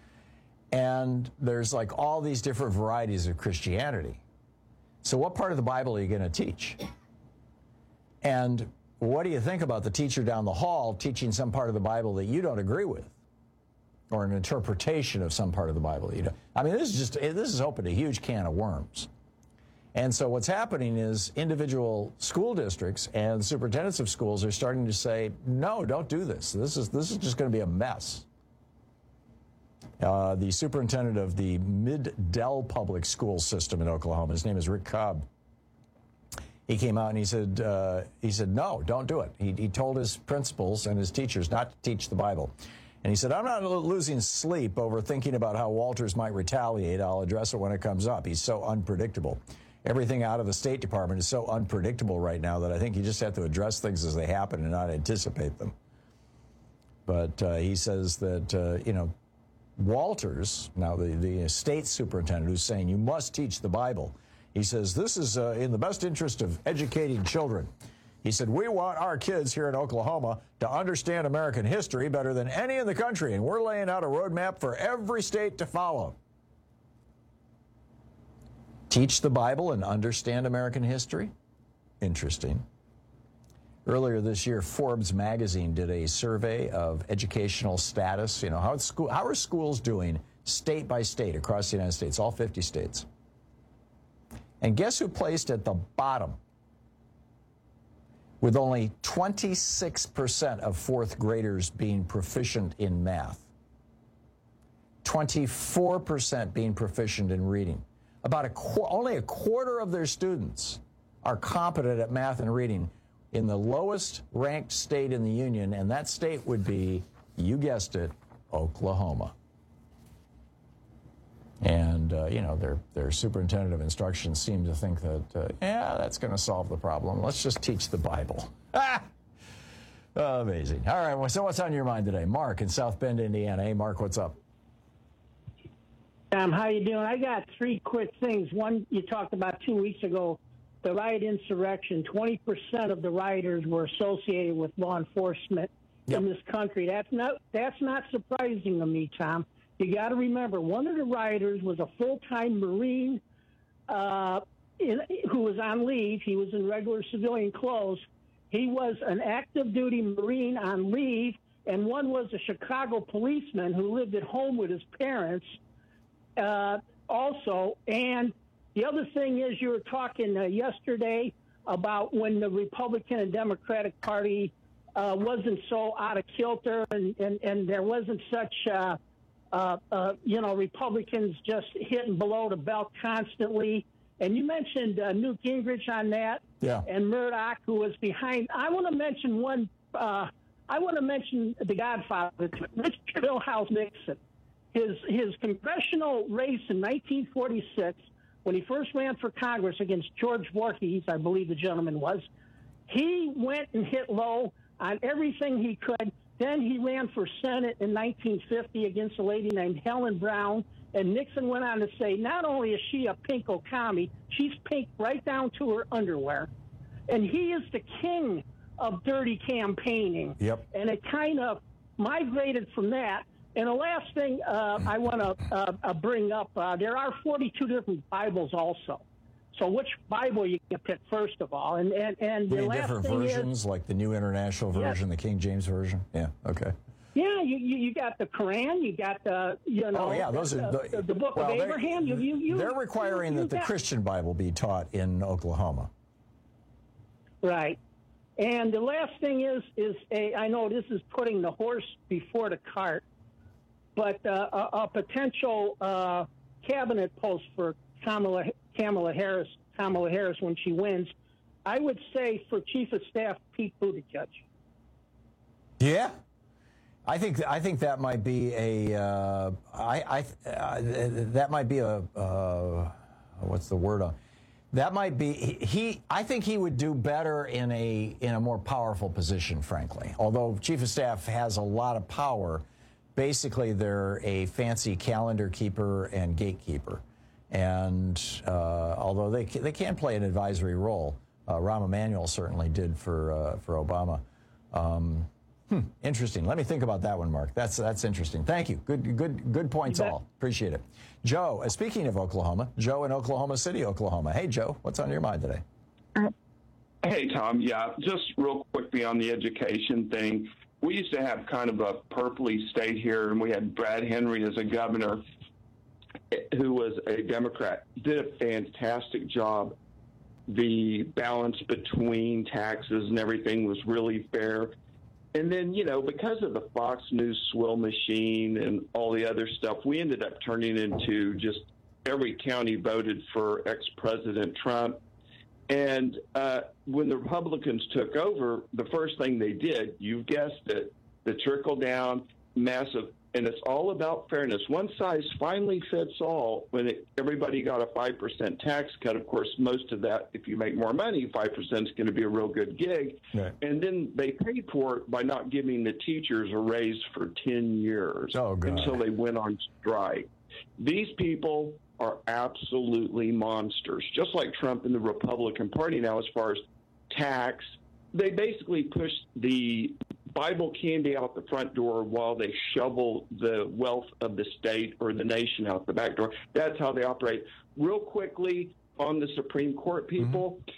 And there's like all these different varieties of Christianity. So what part of the Bible are you going to teach? And what do you think about the teacher down the hall teaching some part of the Bible that you don't agree with? Or an interpretation of some part of the Bible that you don't? I mean, this is just, this is open a huge can of worms. And so what's happening is individual school districts and superintendents of schools are starting to say, no, don't do this. This is, this is just going to be a mess. Uh, the superintendent of the Mid-Dell Public School System in Oklahoma, his name is Rick Cobb. He came out and he said, uh, he said, no, don't do it. He, he told his principals and his teachers not to teach the Bible. And he said, I'm not losing sleep over thinking about how Walters might retaliate. I'll address it when it comes up. He's so unpredictable. Everything out of the State Department is so unpredictable right now that I think you just have to address things as they happen and not anticipate them. But uh, he says that, uh, you know, Walters, now the, the state superintendent who's saying you must teach the Bible, he says this is uh, in the best interest of educating children. He said, we want our kids here in Oklahoma to understand American history better than any in the country, and we're laying out a roadmap for every state to follow. Teach the Bible and understand American history? Interesting. Earlier this year, Forbes magazine did a survey of educational status. You know, how, school, how are schools doing state by state across the United States, all fifty states? And guess who placed at the bottom? With only twenty-six percent of fourth graders being proficient in math. twenty-four percent being proficient in reading. About a qu- only a quarter of their students are competent at math and reading in the lowest ranked state in the union, and that state would be, you guessed it, Oklahoma. And, uh, you know, their, their superintendent of instruction seemed to think that, uh, yeah, that's going to solve the problem. Let's just teach the Bible. Ah! Oh, amazing. All right, well, so what's on your mind today? Mark in South Bend, Indiana. Hey, Mark, what's up? Tom, how you doing? I got three quick things. One, you talked about two weeks ago, the riot insurrection. twenty percent of the rioters were associated with law enforcement yep. in this country. That's not that's not surprising to me, Tom. You got to remember, one of the rioters was a full-time Marine uh, in, who was on leave. He was in regular civilian clothes. He was an active-duty Marine on leave, and one was a Chicago policeman who lived at home with his parents uh, also. And the other thing is, you were talking uh, yesterday about when the Republican and Democratic Party uh, wasn't so out of kilter and, and, and there wasn't such, uh, uh, uh, you know, Republicans just hitting below the belt constantly. And you mentioned uh, Newt Gingrich on that yeah. and Murdoch, who was behind. I want to mention one. Uh, I want to mention the Godfather, Richard Milhouse Nixon. His, his congressional race in nineteen forty-six, when he first ran for Congress against George Voorhees, I believe the gentleman was, he went and hit low on everything he could. Then he ran for Senate in nineteen fifty against a lady named Helen Brown, and Nixon went on to say, not only is she a pinko commie, she's pink right down to her underwear. And he is the king of dirty campaigning. Yep. And it kind of migrated from that. And the last thing uh, I want to uh, uh, bring up, uh, there are forty-two different Bibles also. So which Bible you can pick first of all? And and, and the Many last different thing versions, is, like the New International Version, Yes. the King James Version. Yeah, okay. yeah, you, you you got the Quran, you got the you know Oh, yeah, those the, are the, the Book well, of they- Abraham. You, you, you, They're requiring you, you that the got- Christian Bible be taught in Oklahoma. Right. And the last thing is, is a, I know this is putting the horse before the cart, but uh, a, a potential uh, cabinet post for Kamala, Kamala Harris, Kamala Harris when she wins, I would say for Chief of Staff Pete Buttigieg. Yeah, I think I think that might be a uh, I, I uh, that might be a uh, what's the word on that might be he, he I think he would do better in a in a more powerful position, frankly. Although Chief of Staff has a lot of power, basically they're a fancy calendar keeper and gatekeeper, and uh, although they they can play an advisory role, uh, Rahm Emanuel certainly did for uh, for Obama. Um, Hmm, interesting. Let me think about that one, Mark. That's that's interesting. Thank you. Good good good points all. Appreciate it. Joe, uh, speaking of Oklahoma, Joe in Oklahoma City, Oklahoma. Hey, Joe, what's on your mind today? Hey, Tom. Yeah, just real quickly on the education thing. We used to have kind of a purpley state here, and we had Brad Henry as a governor who was a Democrat. Did a fantastic job. The balance between taxes and everything was really fair. And then, you know, because of the Fox News swill machine and all the other stuff, we ended up turning into just every county voted for ex-President Trump. And uh, when the Republicans took over, the first thing they did, you've guessed it, the trickle-down, massive, and it's all about fairness. One size finally fits all when it, everybody got a five percent tax cut. Of course, most of that, if you make more money, five percent is going to be a real good gig. Right. And then they paid for it by not giving the teachers a raise for ten years Oh, God. until they went on strike. These people are absolutely monsters, just like Trump and the Republican Party now as far as tax. They basically push the Bible candy out the front door while they shovel the wealth of the state or the nation out the back door. That's how they operate. Real quickly on the Supreme Court people, mm-hmm.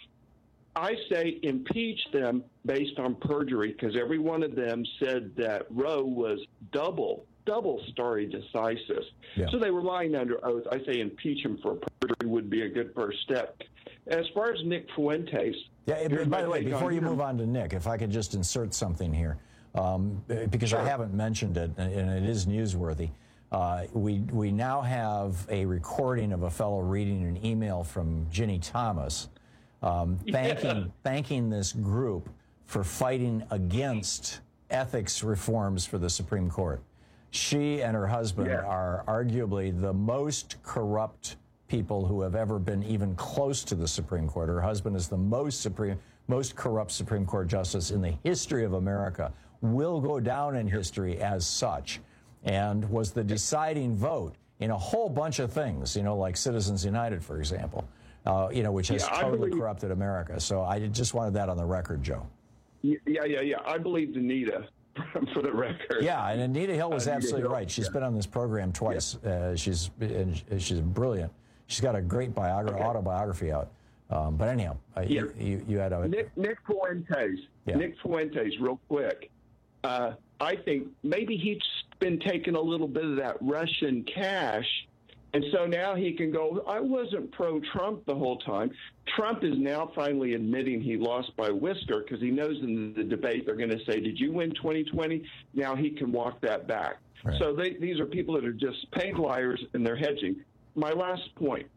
I say impeach them based on perjury because every one of them said that Roe was double, double stare decisis. Yeah. So they were lying under oath. I say impeach them for perjury would be a good first step. As far as Nick Fuentes. Yeah, and by the way, before you move on to Nick, if I could just insert something here, um, because Sure. I haven't mentioned it, and it is newsworthy. Uh, we we now have a recording of a fellow reading an email from Ginny Thomas, um, thanking Yeah. thanking this group for fighting against ethics reforms for the Supreme Court. She and her husband Yeah. are arguably the most corrupt people who have ever been even close to the Supreme Court. Her husband is the most supreme, most corrupt Supreme Court justice in the history of America, will go down in history as such, and was the deciding vote in a whole bunch of things, you know, like Citizens United, for example, uh, you know, which has Yeah, I totally believe- corrupted America. So I just wanted that on the record, Joe. Yeah, yeah, yeah. I believed Anita, for the record. Yeah, and Anita Hill was Anita absolutely Hill, right. She's yeah. been on this program twice. Uh, she's and she's brilliant. She's got a great biogra- Okay. autobiography out. Um, but anyhow, uh, Yeah. you, you, you had a... Nick, Nick Fuentes. Yeah. Nick Fuentes, real quick. Uh, I think maybe he's been taking a little bit of that Russian cash, and so now he can go, I wasn't pro-Trump the whole time. Trump is now finally admitting he lost by a whisker because he knows in the debate they're going to say, did you win twenty twenty? Now he can walk that back. Right. So they, these are people that are just paid liars, and they're hedging. My last point,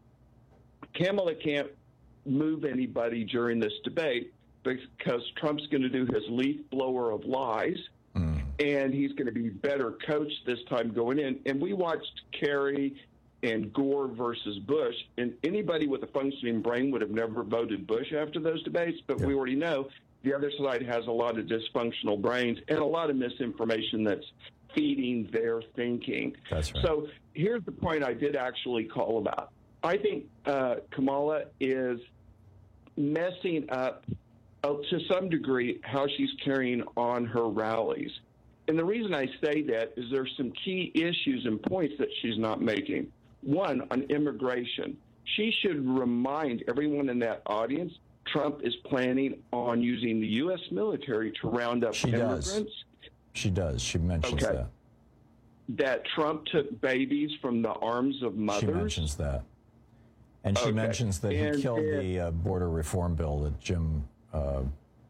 Kamala can't move anybody during this debate because Trump's going to do his leaf blower of lies, mm. and he's going to be better coached this time going in. And we watched Kerry and Gore versus Bush, and anybody with a functioning brain would have never voted Bush after those debates, but Yeah. we already know the other side has a lot of dysfunctional brains and a lot of misinformation that's feeding their thinking. That's right. So here's the point I did actually call about. I think uh, Kamala is messing up uh, to some degree, how she's carrying on her rallies. And the reason I say that is there's some key issues and points that she's not making. One, on immigration. She should remind everyone in that audience Trump is planning on using the U S military to round up she immigrants. Does. She does. She mentions okay. that. That Trump took babies from the arms of mothers. She mentions that. And she okay. mentions that and, he killed and, the uh, border reform bill that Jim... Uh,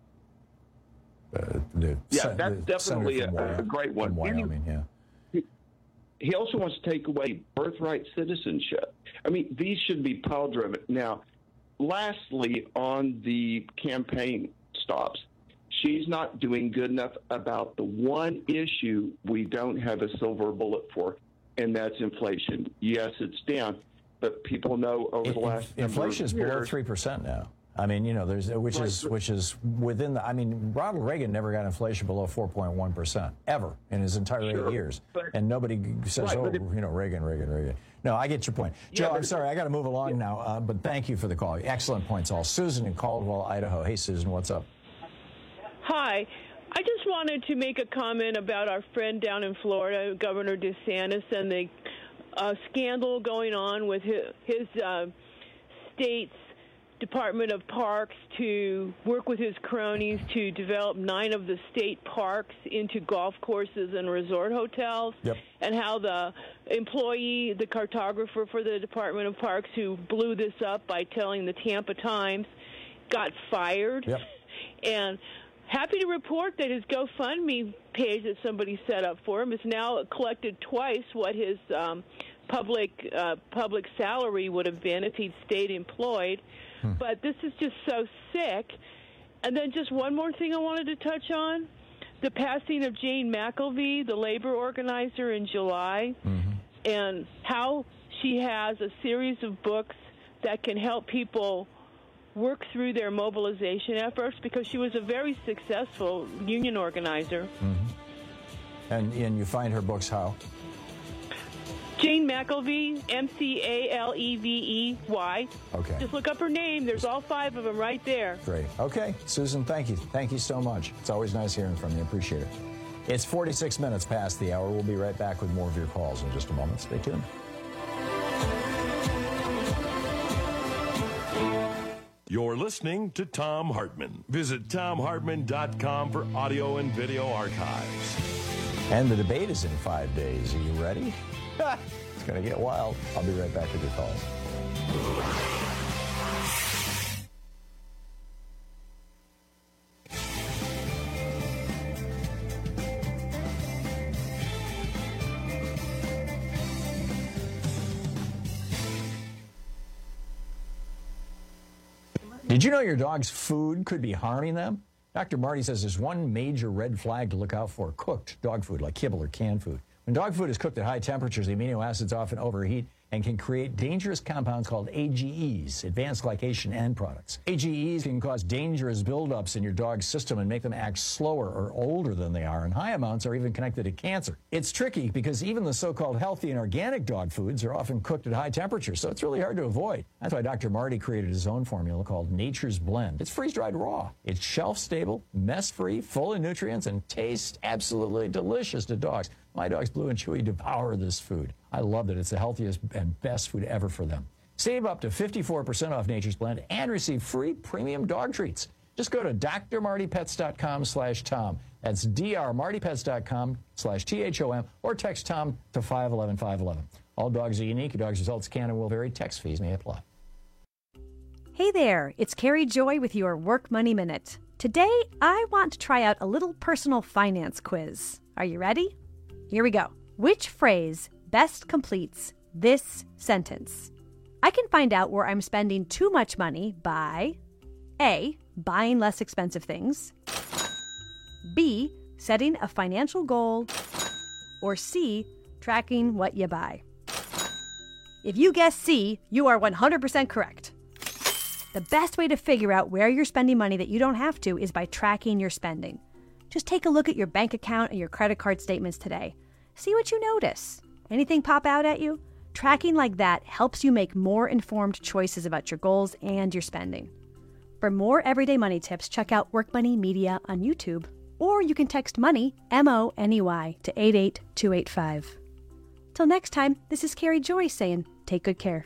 uh, the yeah, sen- that's the definitely a, Wyoming, a great one. From Wyoming, yeah. He, he also wants to take away birthright citizenship. I mean, these should be pile-driven. Now, lastly, on the campaign stops, she's not doing good enough about the one issue we don't have a silver bullet for, and that's inflation. Yes, it's down, but people know over the last inflation is below years, three percent now. I mean, you know, there's which right. is which is within the. I mean, Ronald Reagan never got inflation below four point one percent ever in his entire Sure, eight years, but- and nobody says, Right, "Oh, but it- you know, Reagan, Reagan, Reagan." No, I get your point, Yeah, Joe. but- I'm sorry, I got to move along now, uh, but thank you for the call. Excellent points, all. Susan in Caldwell, Idaho. Hey, Susan, what's up? Hi. I just wanted to make a comment about our friend down in Florida, Governor DeSantis, and the uh, scandal going on with his, his uh, state's Department of Parks to work with his cronies to develop nine of the state parks into golf courses and resort hotels, yep. and how the employee, the cartographer for the Department of Parks who blew this up by telling the Tampa Times, got fired. Yep. And happy to report that his GoFundMe page that somebody set up for him has now collected twice what his um, public uh, public salary would have been if he'd stayed employed. Hmm. But this is just so sick. And then just one more thing I wanted to touch on, the passing of Jane McElvey, the labor organizer, in July, mm-hmm. and how she has a series of books that can help people work through their mobilization efforts, because she was a very successful union organizer. Mm-hmm. And, and you find her books how? Jane McElvey, M C A L E V E Y. Okay. Just look up her name. There's all five of them right there. Great. Okay. Susan, thank you. Thank you so much. It's always nice hearing from you. Appreciate it. It's forty-six minutes past the hour. We'll be right back with more of your calls in just a moment. Stay tuned. You're listening to Thom Hartmann. Visit Thom Hartmann dot com for audio and video archives. And the debate is in five days. Are you ready? It's going to get wild. I'll be right back with your calls. Did you know your dog's food could be harming them? Doctor Marty says there's one major red flag to look out for: cooked dog food, like kibble or canned food. When dog food is cooked at high temperatures, the amino acids often overheat and can create dangerous compounds called A G Es, advanced glycation end products. A G Es can cause dangerous buildups in your dog's system and make them act slower or older than they are, and high amounts are even connected to cancer. It's tricky because even the so-called healthy and organic dog foods are often cooked at high temperatures, so it's really hard to avoid. That's why Doctor Marty created his own formula called Nature's Blend. It's freeze-dried raw. It's shelf-stable, mess-free, full of nutrients, and tastes absolutely delicious to dogs. My dogs, Blue and Chewy, devour this food. I love it. It's the healthiest and best food ever for them. Save up to fifty-four percent off Nature's Blend and receive free premium dog treats. Just go to D R Marty Pets dot com slash Tom. That's D R Marty Pets dot com slash T H O M, or text Tom to five one one five one one. All dogs are unique. Your dog's results can and will vary. Text fees may apply. Hey there, it's Carrie Joy with your Work Money Minute. Today, I want to try out a little personal finance quiz. Are you ready? Here we go. Which phrase best completes this sentence? I can find out where I'm spending too much money by A. Buying less expensive things, B. Setting a financial goal, or C. Tracking what you buy. If you guess C, you are one hundred percent correct. The best way to figure out where you're spending money that you don't have to is by tracking your spending. Just take a look at your bank account and your credit card statements today. See what you notice. Anything pop out at you? Tracking like that helps you make more informed choices about your goals and your spending. For more everyday money tips, check out Work Money Media on YouTube, or you can text MONEY, M O N E Y, to eight eight two eight five. Till next time, this is Carrie Joy saying, take good care.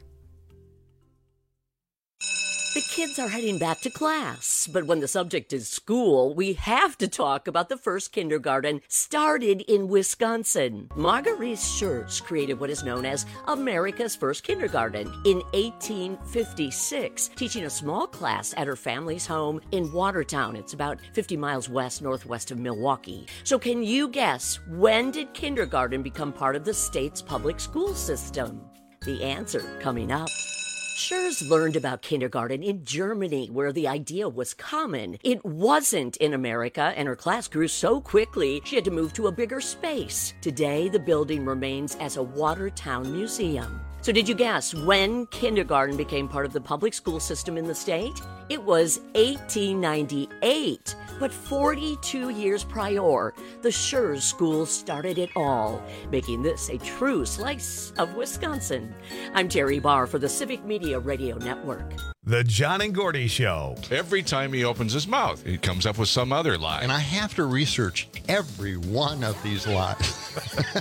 The kids are heading back to class, but when the subject is school, we have to talk about the first kindergarten started in Wisconsin. Marguerite Schurz created what is known as America's first kindergarten in eighteen fifty-six, teaching a small class at her family's home in Watertown. It's about fifty miles west northwest of Milwaukee. So can you guess, when did kindergarten become part of the state's public school system? The answer coming up. Schurz learned about kindergarten in Germany, where the idea was common. It wasn't in America, and her class grew so quickly she had to move to a bigger space. Today, the building remains as a Watertown museum. So did you guess when kindergarten became part of the public school system in the state? It was eighteen ninety-eight. But forty-two years prior, the Schurz School started it all, making this a true slice of Wisconsin. I'm Terry Barr for the Civic Media Radio Network. The John and Gordy Show. Every time he opens his mouth, he comes up with some other lie. And I have to research every one of these lies.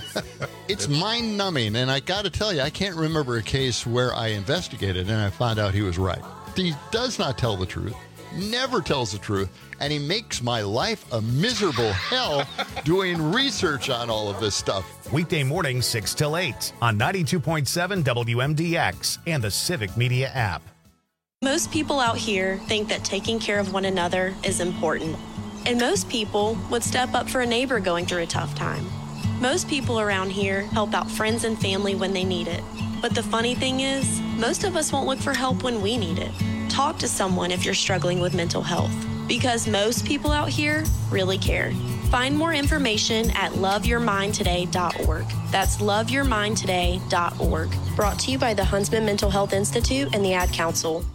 It's mind-numbing, and I got to tell you, I can't remember a case where I investigated and I found out he was right. He does not tell the truth, never tells the truth, and he makes my life a miserable hell doing research on all of this stuff. Weekday mornings, six till eight on ninety-two point seven W M D X and the Civic Media app. Most people out here think that taking care of one another is important. And most people would step up for a neighbor going through a tough time. Most people around here help out friends and family when they need it. But the funny thing is, most of us won't look for help when we need it. Talk to someone if you're struggling with mental health, because most people out here really care. Find more information at love your mind today dot org. That's love your mind today dot org. Brought to you by the Huntsman Mental Health Institute and the Ad Council.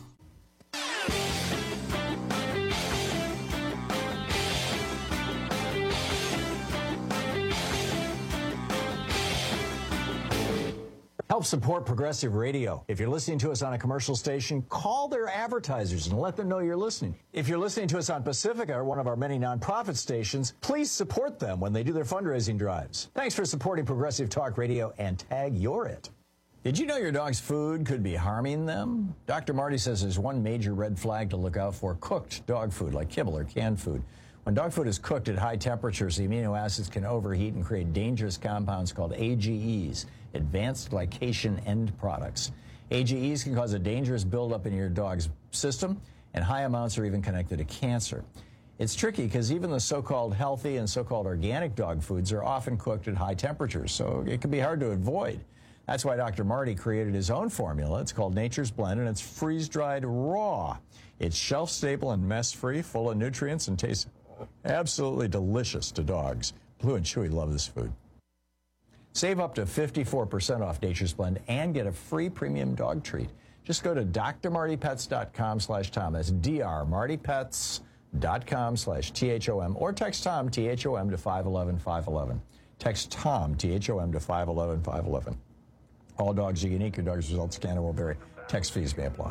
Help support Progressive Radio. If you're listening to us on a commercial station, call their advertisers and let them know you're listening. If you're listening to us on Pacifica, or one of our many nonprofit stations, please support them when they do their fundraising drives. Thanks for supporting Progressive Talk Radio, and tag you're it. Did you know your dog's food could be harming them? Doctor Marty says there's one major red flag to look out for: cooked dog food, like kibble or canned food. When dog food is cooked at high temperatures, the amino acids can overheat and create dangerous compounds called A G Es, advanced glycation end products. A G Es can cause a dangerous buildup in your dog's system, and high amounts are even connected to cancer. It's tricky because even the so-called healthy and so-called organic dog foods are often cooked at high temperatures, so it can be hard to avoid. That's why Doctor Marty created his own formula. It's called Nature's Blend, and it's freeze-dried raw. It's shelf-stable and mess-free, full of nutrients, and tastes absolutely delicious to dogs. Blue and Chewy love this food. Save up to fifty-four percent off Nature's Blend and get a free premium dog treat. Just go to d r marty pets dot com slash Tom. That's D R marty pets dot com slash T H O M, or text Tom, T H O M, to five one one, five one one. Text Tom, T H O M, to five one one, five one one. All dogs are unique. Your dog's results can and will vary. Text fees may apply.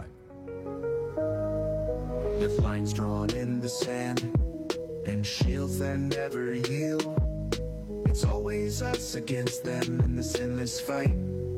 The lines drawn in the sand and shields that never heal. It's always us against them in this endless fight.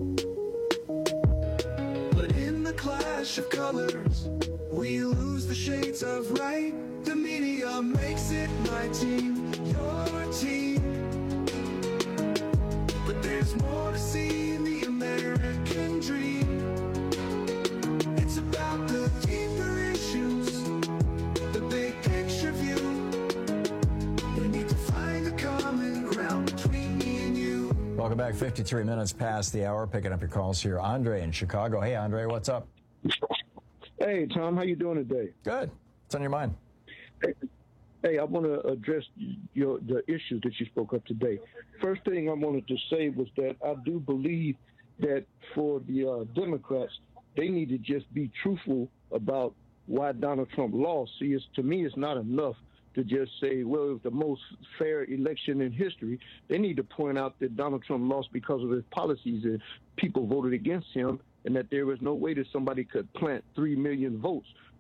But in the clash of colors, we lose the shades of right. The media makes it my team, your team. But there's more to see in the American dream. It's about the deeper issues, the big picture view. You need to find a common ground between me and you. Welcome back. fifty-three minutes past the hour. Picking up your calls here. Andre in Chicago. Hey, Andre, what's up? Hey, Tom, how you doing today? Good. What's on your mind? Hey, hey I want to address your the issues that you spoke of today. First thing I wanted to say was that I do believe that for the uh, Democrats, they need to just be truthful about why Donald Trump lost. See, it's, to me, it's not enough to just say, well, it was the most fair election in history. They need to point out that Donald Trump lost because of his policies and people voted against him, and that there was no way that somebody could plant three million votes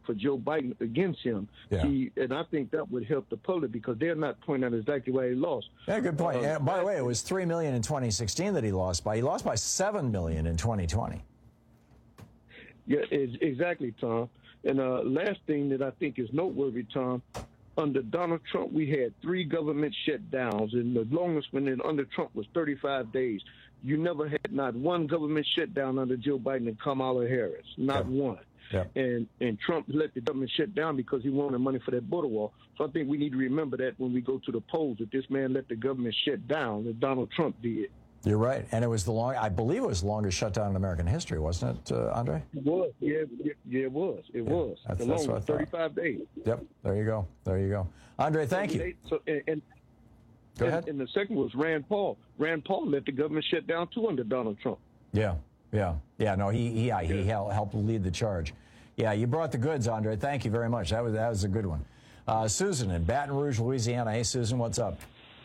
for Joe Biden against him. Yeah. He, and I think that would help the public because they're not pointing out exactly why he lost. Yeah, good point. Uh, and by the way, it was three million in twenty sixteen that he lost by. He lost by seven million in twenty twenty. Yeah, it's, exactly, Tom. And uh, last thing that I think is noteworthy, Tom, under Donald Trump, we had three government shutdowns, and the longest one under Trump was thirty-five days. You never had not one government shutdown under Joe Biden and Kamala Harris, not Yeah. one. Yeah. And and Trump let the government shut down because he wanted money for that border wall. So I think we need to remember that when we go to the polls, that this man let the government shut down, that Donald Trump did. You're right, and it was the long. I believe it was the longest shutdown in American history, wasn't it, uh, Andre? It was, yeah, yeah, yeah it was, it Yeah, was. that's- the that's what I longest, thought. thirty-five days. Yep. There you go. There you go. Andre, thank you. They- So, and, and, Go and, ahead. and the second was Rand Paul. Rand Paul let the government shut down too under Donald Trump. Yeah, yeah, yeah. No, he, he yeah, he hel- helped lead the charge. Yeah, you brought the goods, Andre. Thank you very much. That was that was a good one. Uh, Susan in Baton Rouge, Louisiana. Hey, Susan, what's up?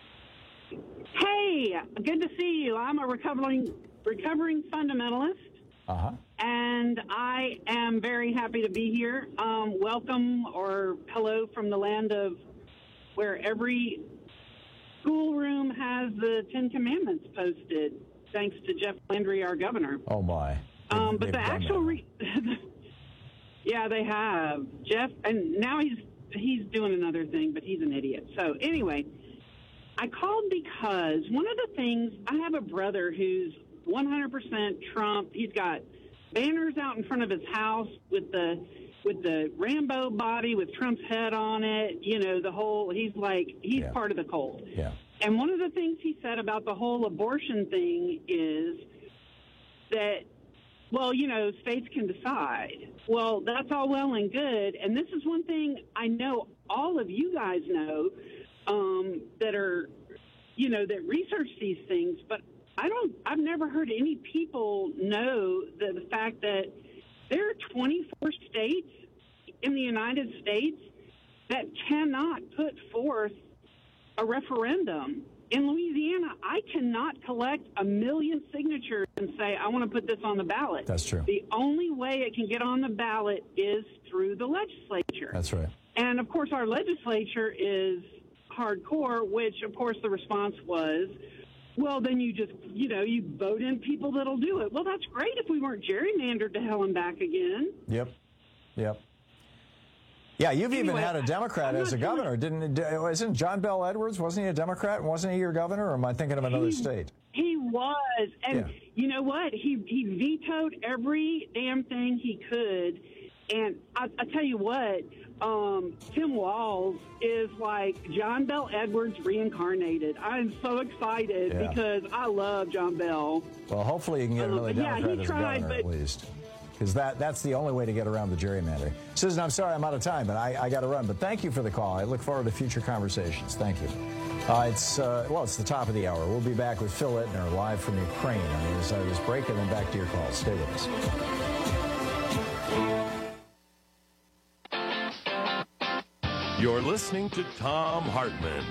Hey, good to see you. I'm a recovering recovering fundamentalist, Uh huh. and I am very happy to be here. Um, welcome or hello from the land of where every schoolroom has the Ten Commandments posted, thanks to Jeff Landry, our governor. Oh my. Um, but they've the done actual, that. re- yeah, they have Jeff, and now he's he's doing another thing, but he's an idiot. So anyway, I called because one of the things, I have a brother who's one hundred percent Trump. He's got banners out in front of his house with the with the Rambo body with Trump's head on it. You know, the whole. He's like he's Yeah. part of the cult. Yeah. And one of the things he said about the whole abortion thing is that, well, you know, states can decide. Well, that's all well and good. And this is one thing I know all of you guys know um, that are, you know, that research these things. But I don't, I've never heard any people know the, the fact that there are twenty-four states in the United States that cannot put forth a referendum. In Louisiana, I cannot collect a million signatures and say, I want to put this on the ballot. That's true. The only way it can get on the ballot is through the legislature. That's right. And, of course, our legislature is hardcore, which, of course, the response was, well, then you just, you know, you vote in people that'll do it. Well, that's great if we weren't gerrymandered to hell and back again. Yep. Yep. Yeah, you've even Anyway, had a Democrat I'm as a not governor, didn't? Isn't John Bell Edwards? Wasn't he a Democrat? Wasn't he your governor? Or am I thinking of another He- state? He was, and Yeah. you know what? He he vetoed every damn thing he could, and I, I tell you what, um, Tim Walz is like John Bell Edwards reincarnated. I'm so excited Yeah. because I love John Bell. Well, hopefully you can get Um, another yeah, he Democrat as a tried, governor at but- least. Because that, that's the only way to get around the gerrymandering. Susan, I'm sorry I'm out of time, but I, I got to run. But thank you for the call. I look forward to future conversations. Thank you. Uh, it's, uh, well, it's the top of the hour. We'll be back with Phil Ittner live from Ukraine on the other side of this break, and then back to your calls. Stay with us. You're listening to Tom Hartman.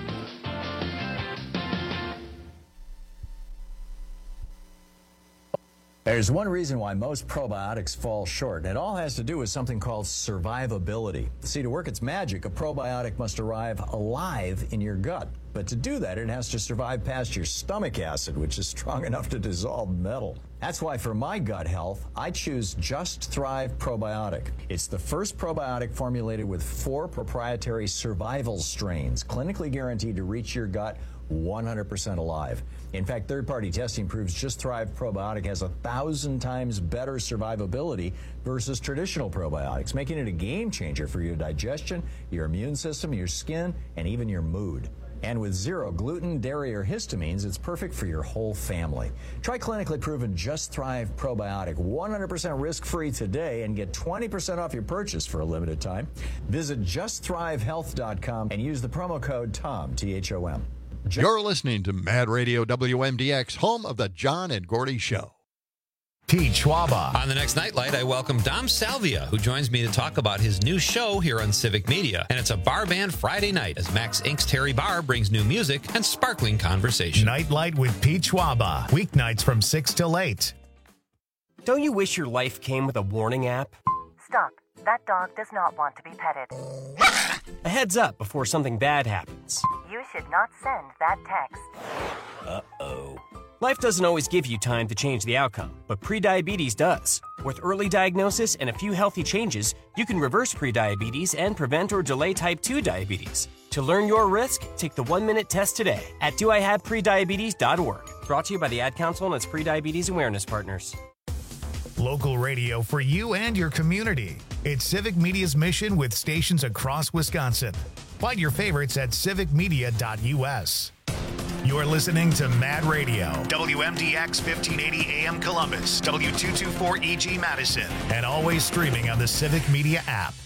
There's one reason why most probiotics fall short, and it all has to do with something called survivability. See, to work its magic, a probiotic must arrive alive in your gut. But to do that, it has to survive past your stomach acid, which is strong enough to dissolve metal. That's why for my gut health, I choose Just Thrive Probiotic. It's the first probiotic formulated with four proprietary survival strains, clinically guaranteed to reach your gut one hundred percent alive. In fact, third-party testing proves Just Thrive Probiotic has a thousand times better survivability versus traditional probiotics, making it a game changer for your digestion, your immune system, your skin, and even your mood. And with zero gluten, dairy, or histamines, it's perfect for your whole family. Try clinically proven Just Thrive Probiotic one hundred percent risk-free today and get twenty percent off your purchase for a limited time. Visit just thrive health dot com and use the promo code TOM, T H O M. You're listening to Mad Radio W M D X, home of the John and Gordy Show. Pete Schwaba. On the next Nightlight, I welcome Dom Salvia, who joins me to talk about his new show here on Civic Media. And it's a bar band Friday night as Max Incorporated's Terry Barr brings new music and sparkling conversation. Nightlight with Pete Schwaba. Weeknights from six till eight. Don't you wish your life came with a warning app? Stop. That dog does not want to be petted. A heads up before something bad happens. You should not send that text. Uh-oh. Life doesn't always give you time to change the outcome, but prediabetes does. With early diagnosis and a few healthy changes, you can reverse prediabetes and prevent or delay type two diabetes. To learn your risk, take the one-minute test today at do I have prediabetes dot org. Brought to you by the Ad Council and its prediabetes awareness partners. Local radio for you and your community. It's Civic Media's mission with stations across Wisconsin. Find your favorites at civic media dot u s. You're listening to Mad Radio, W M D X fifteen eighty A M Columbus, W two twenty-four E G Madison, and always streaming on the Civic Media app.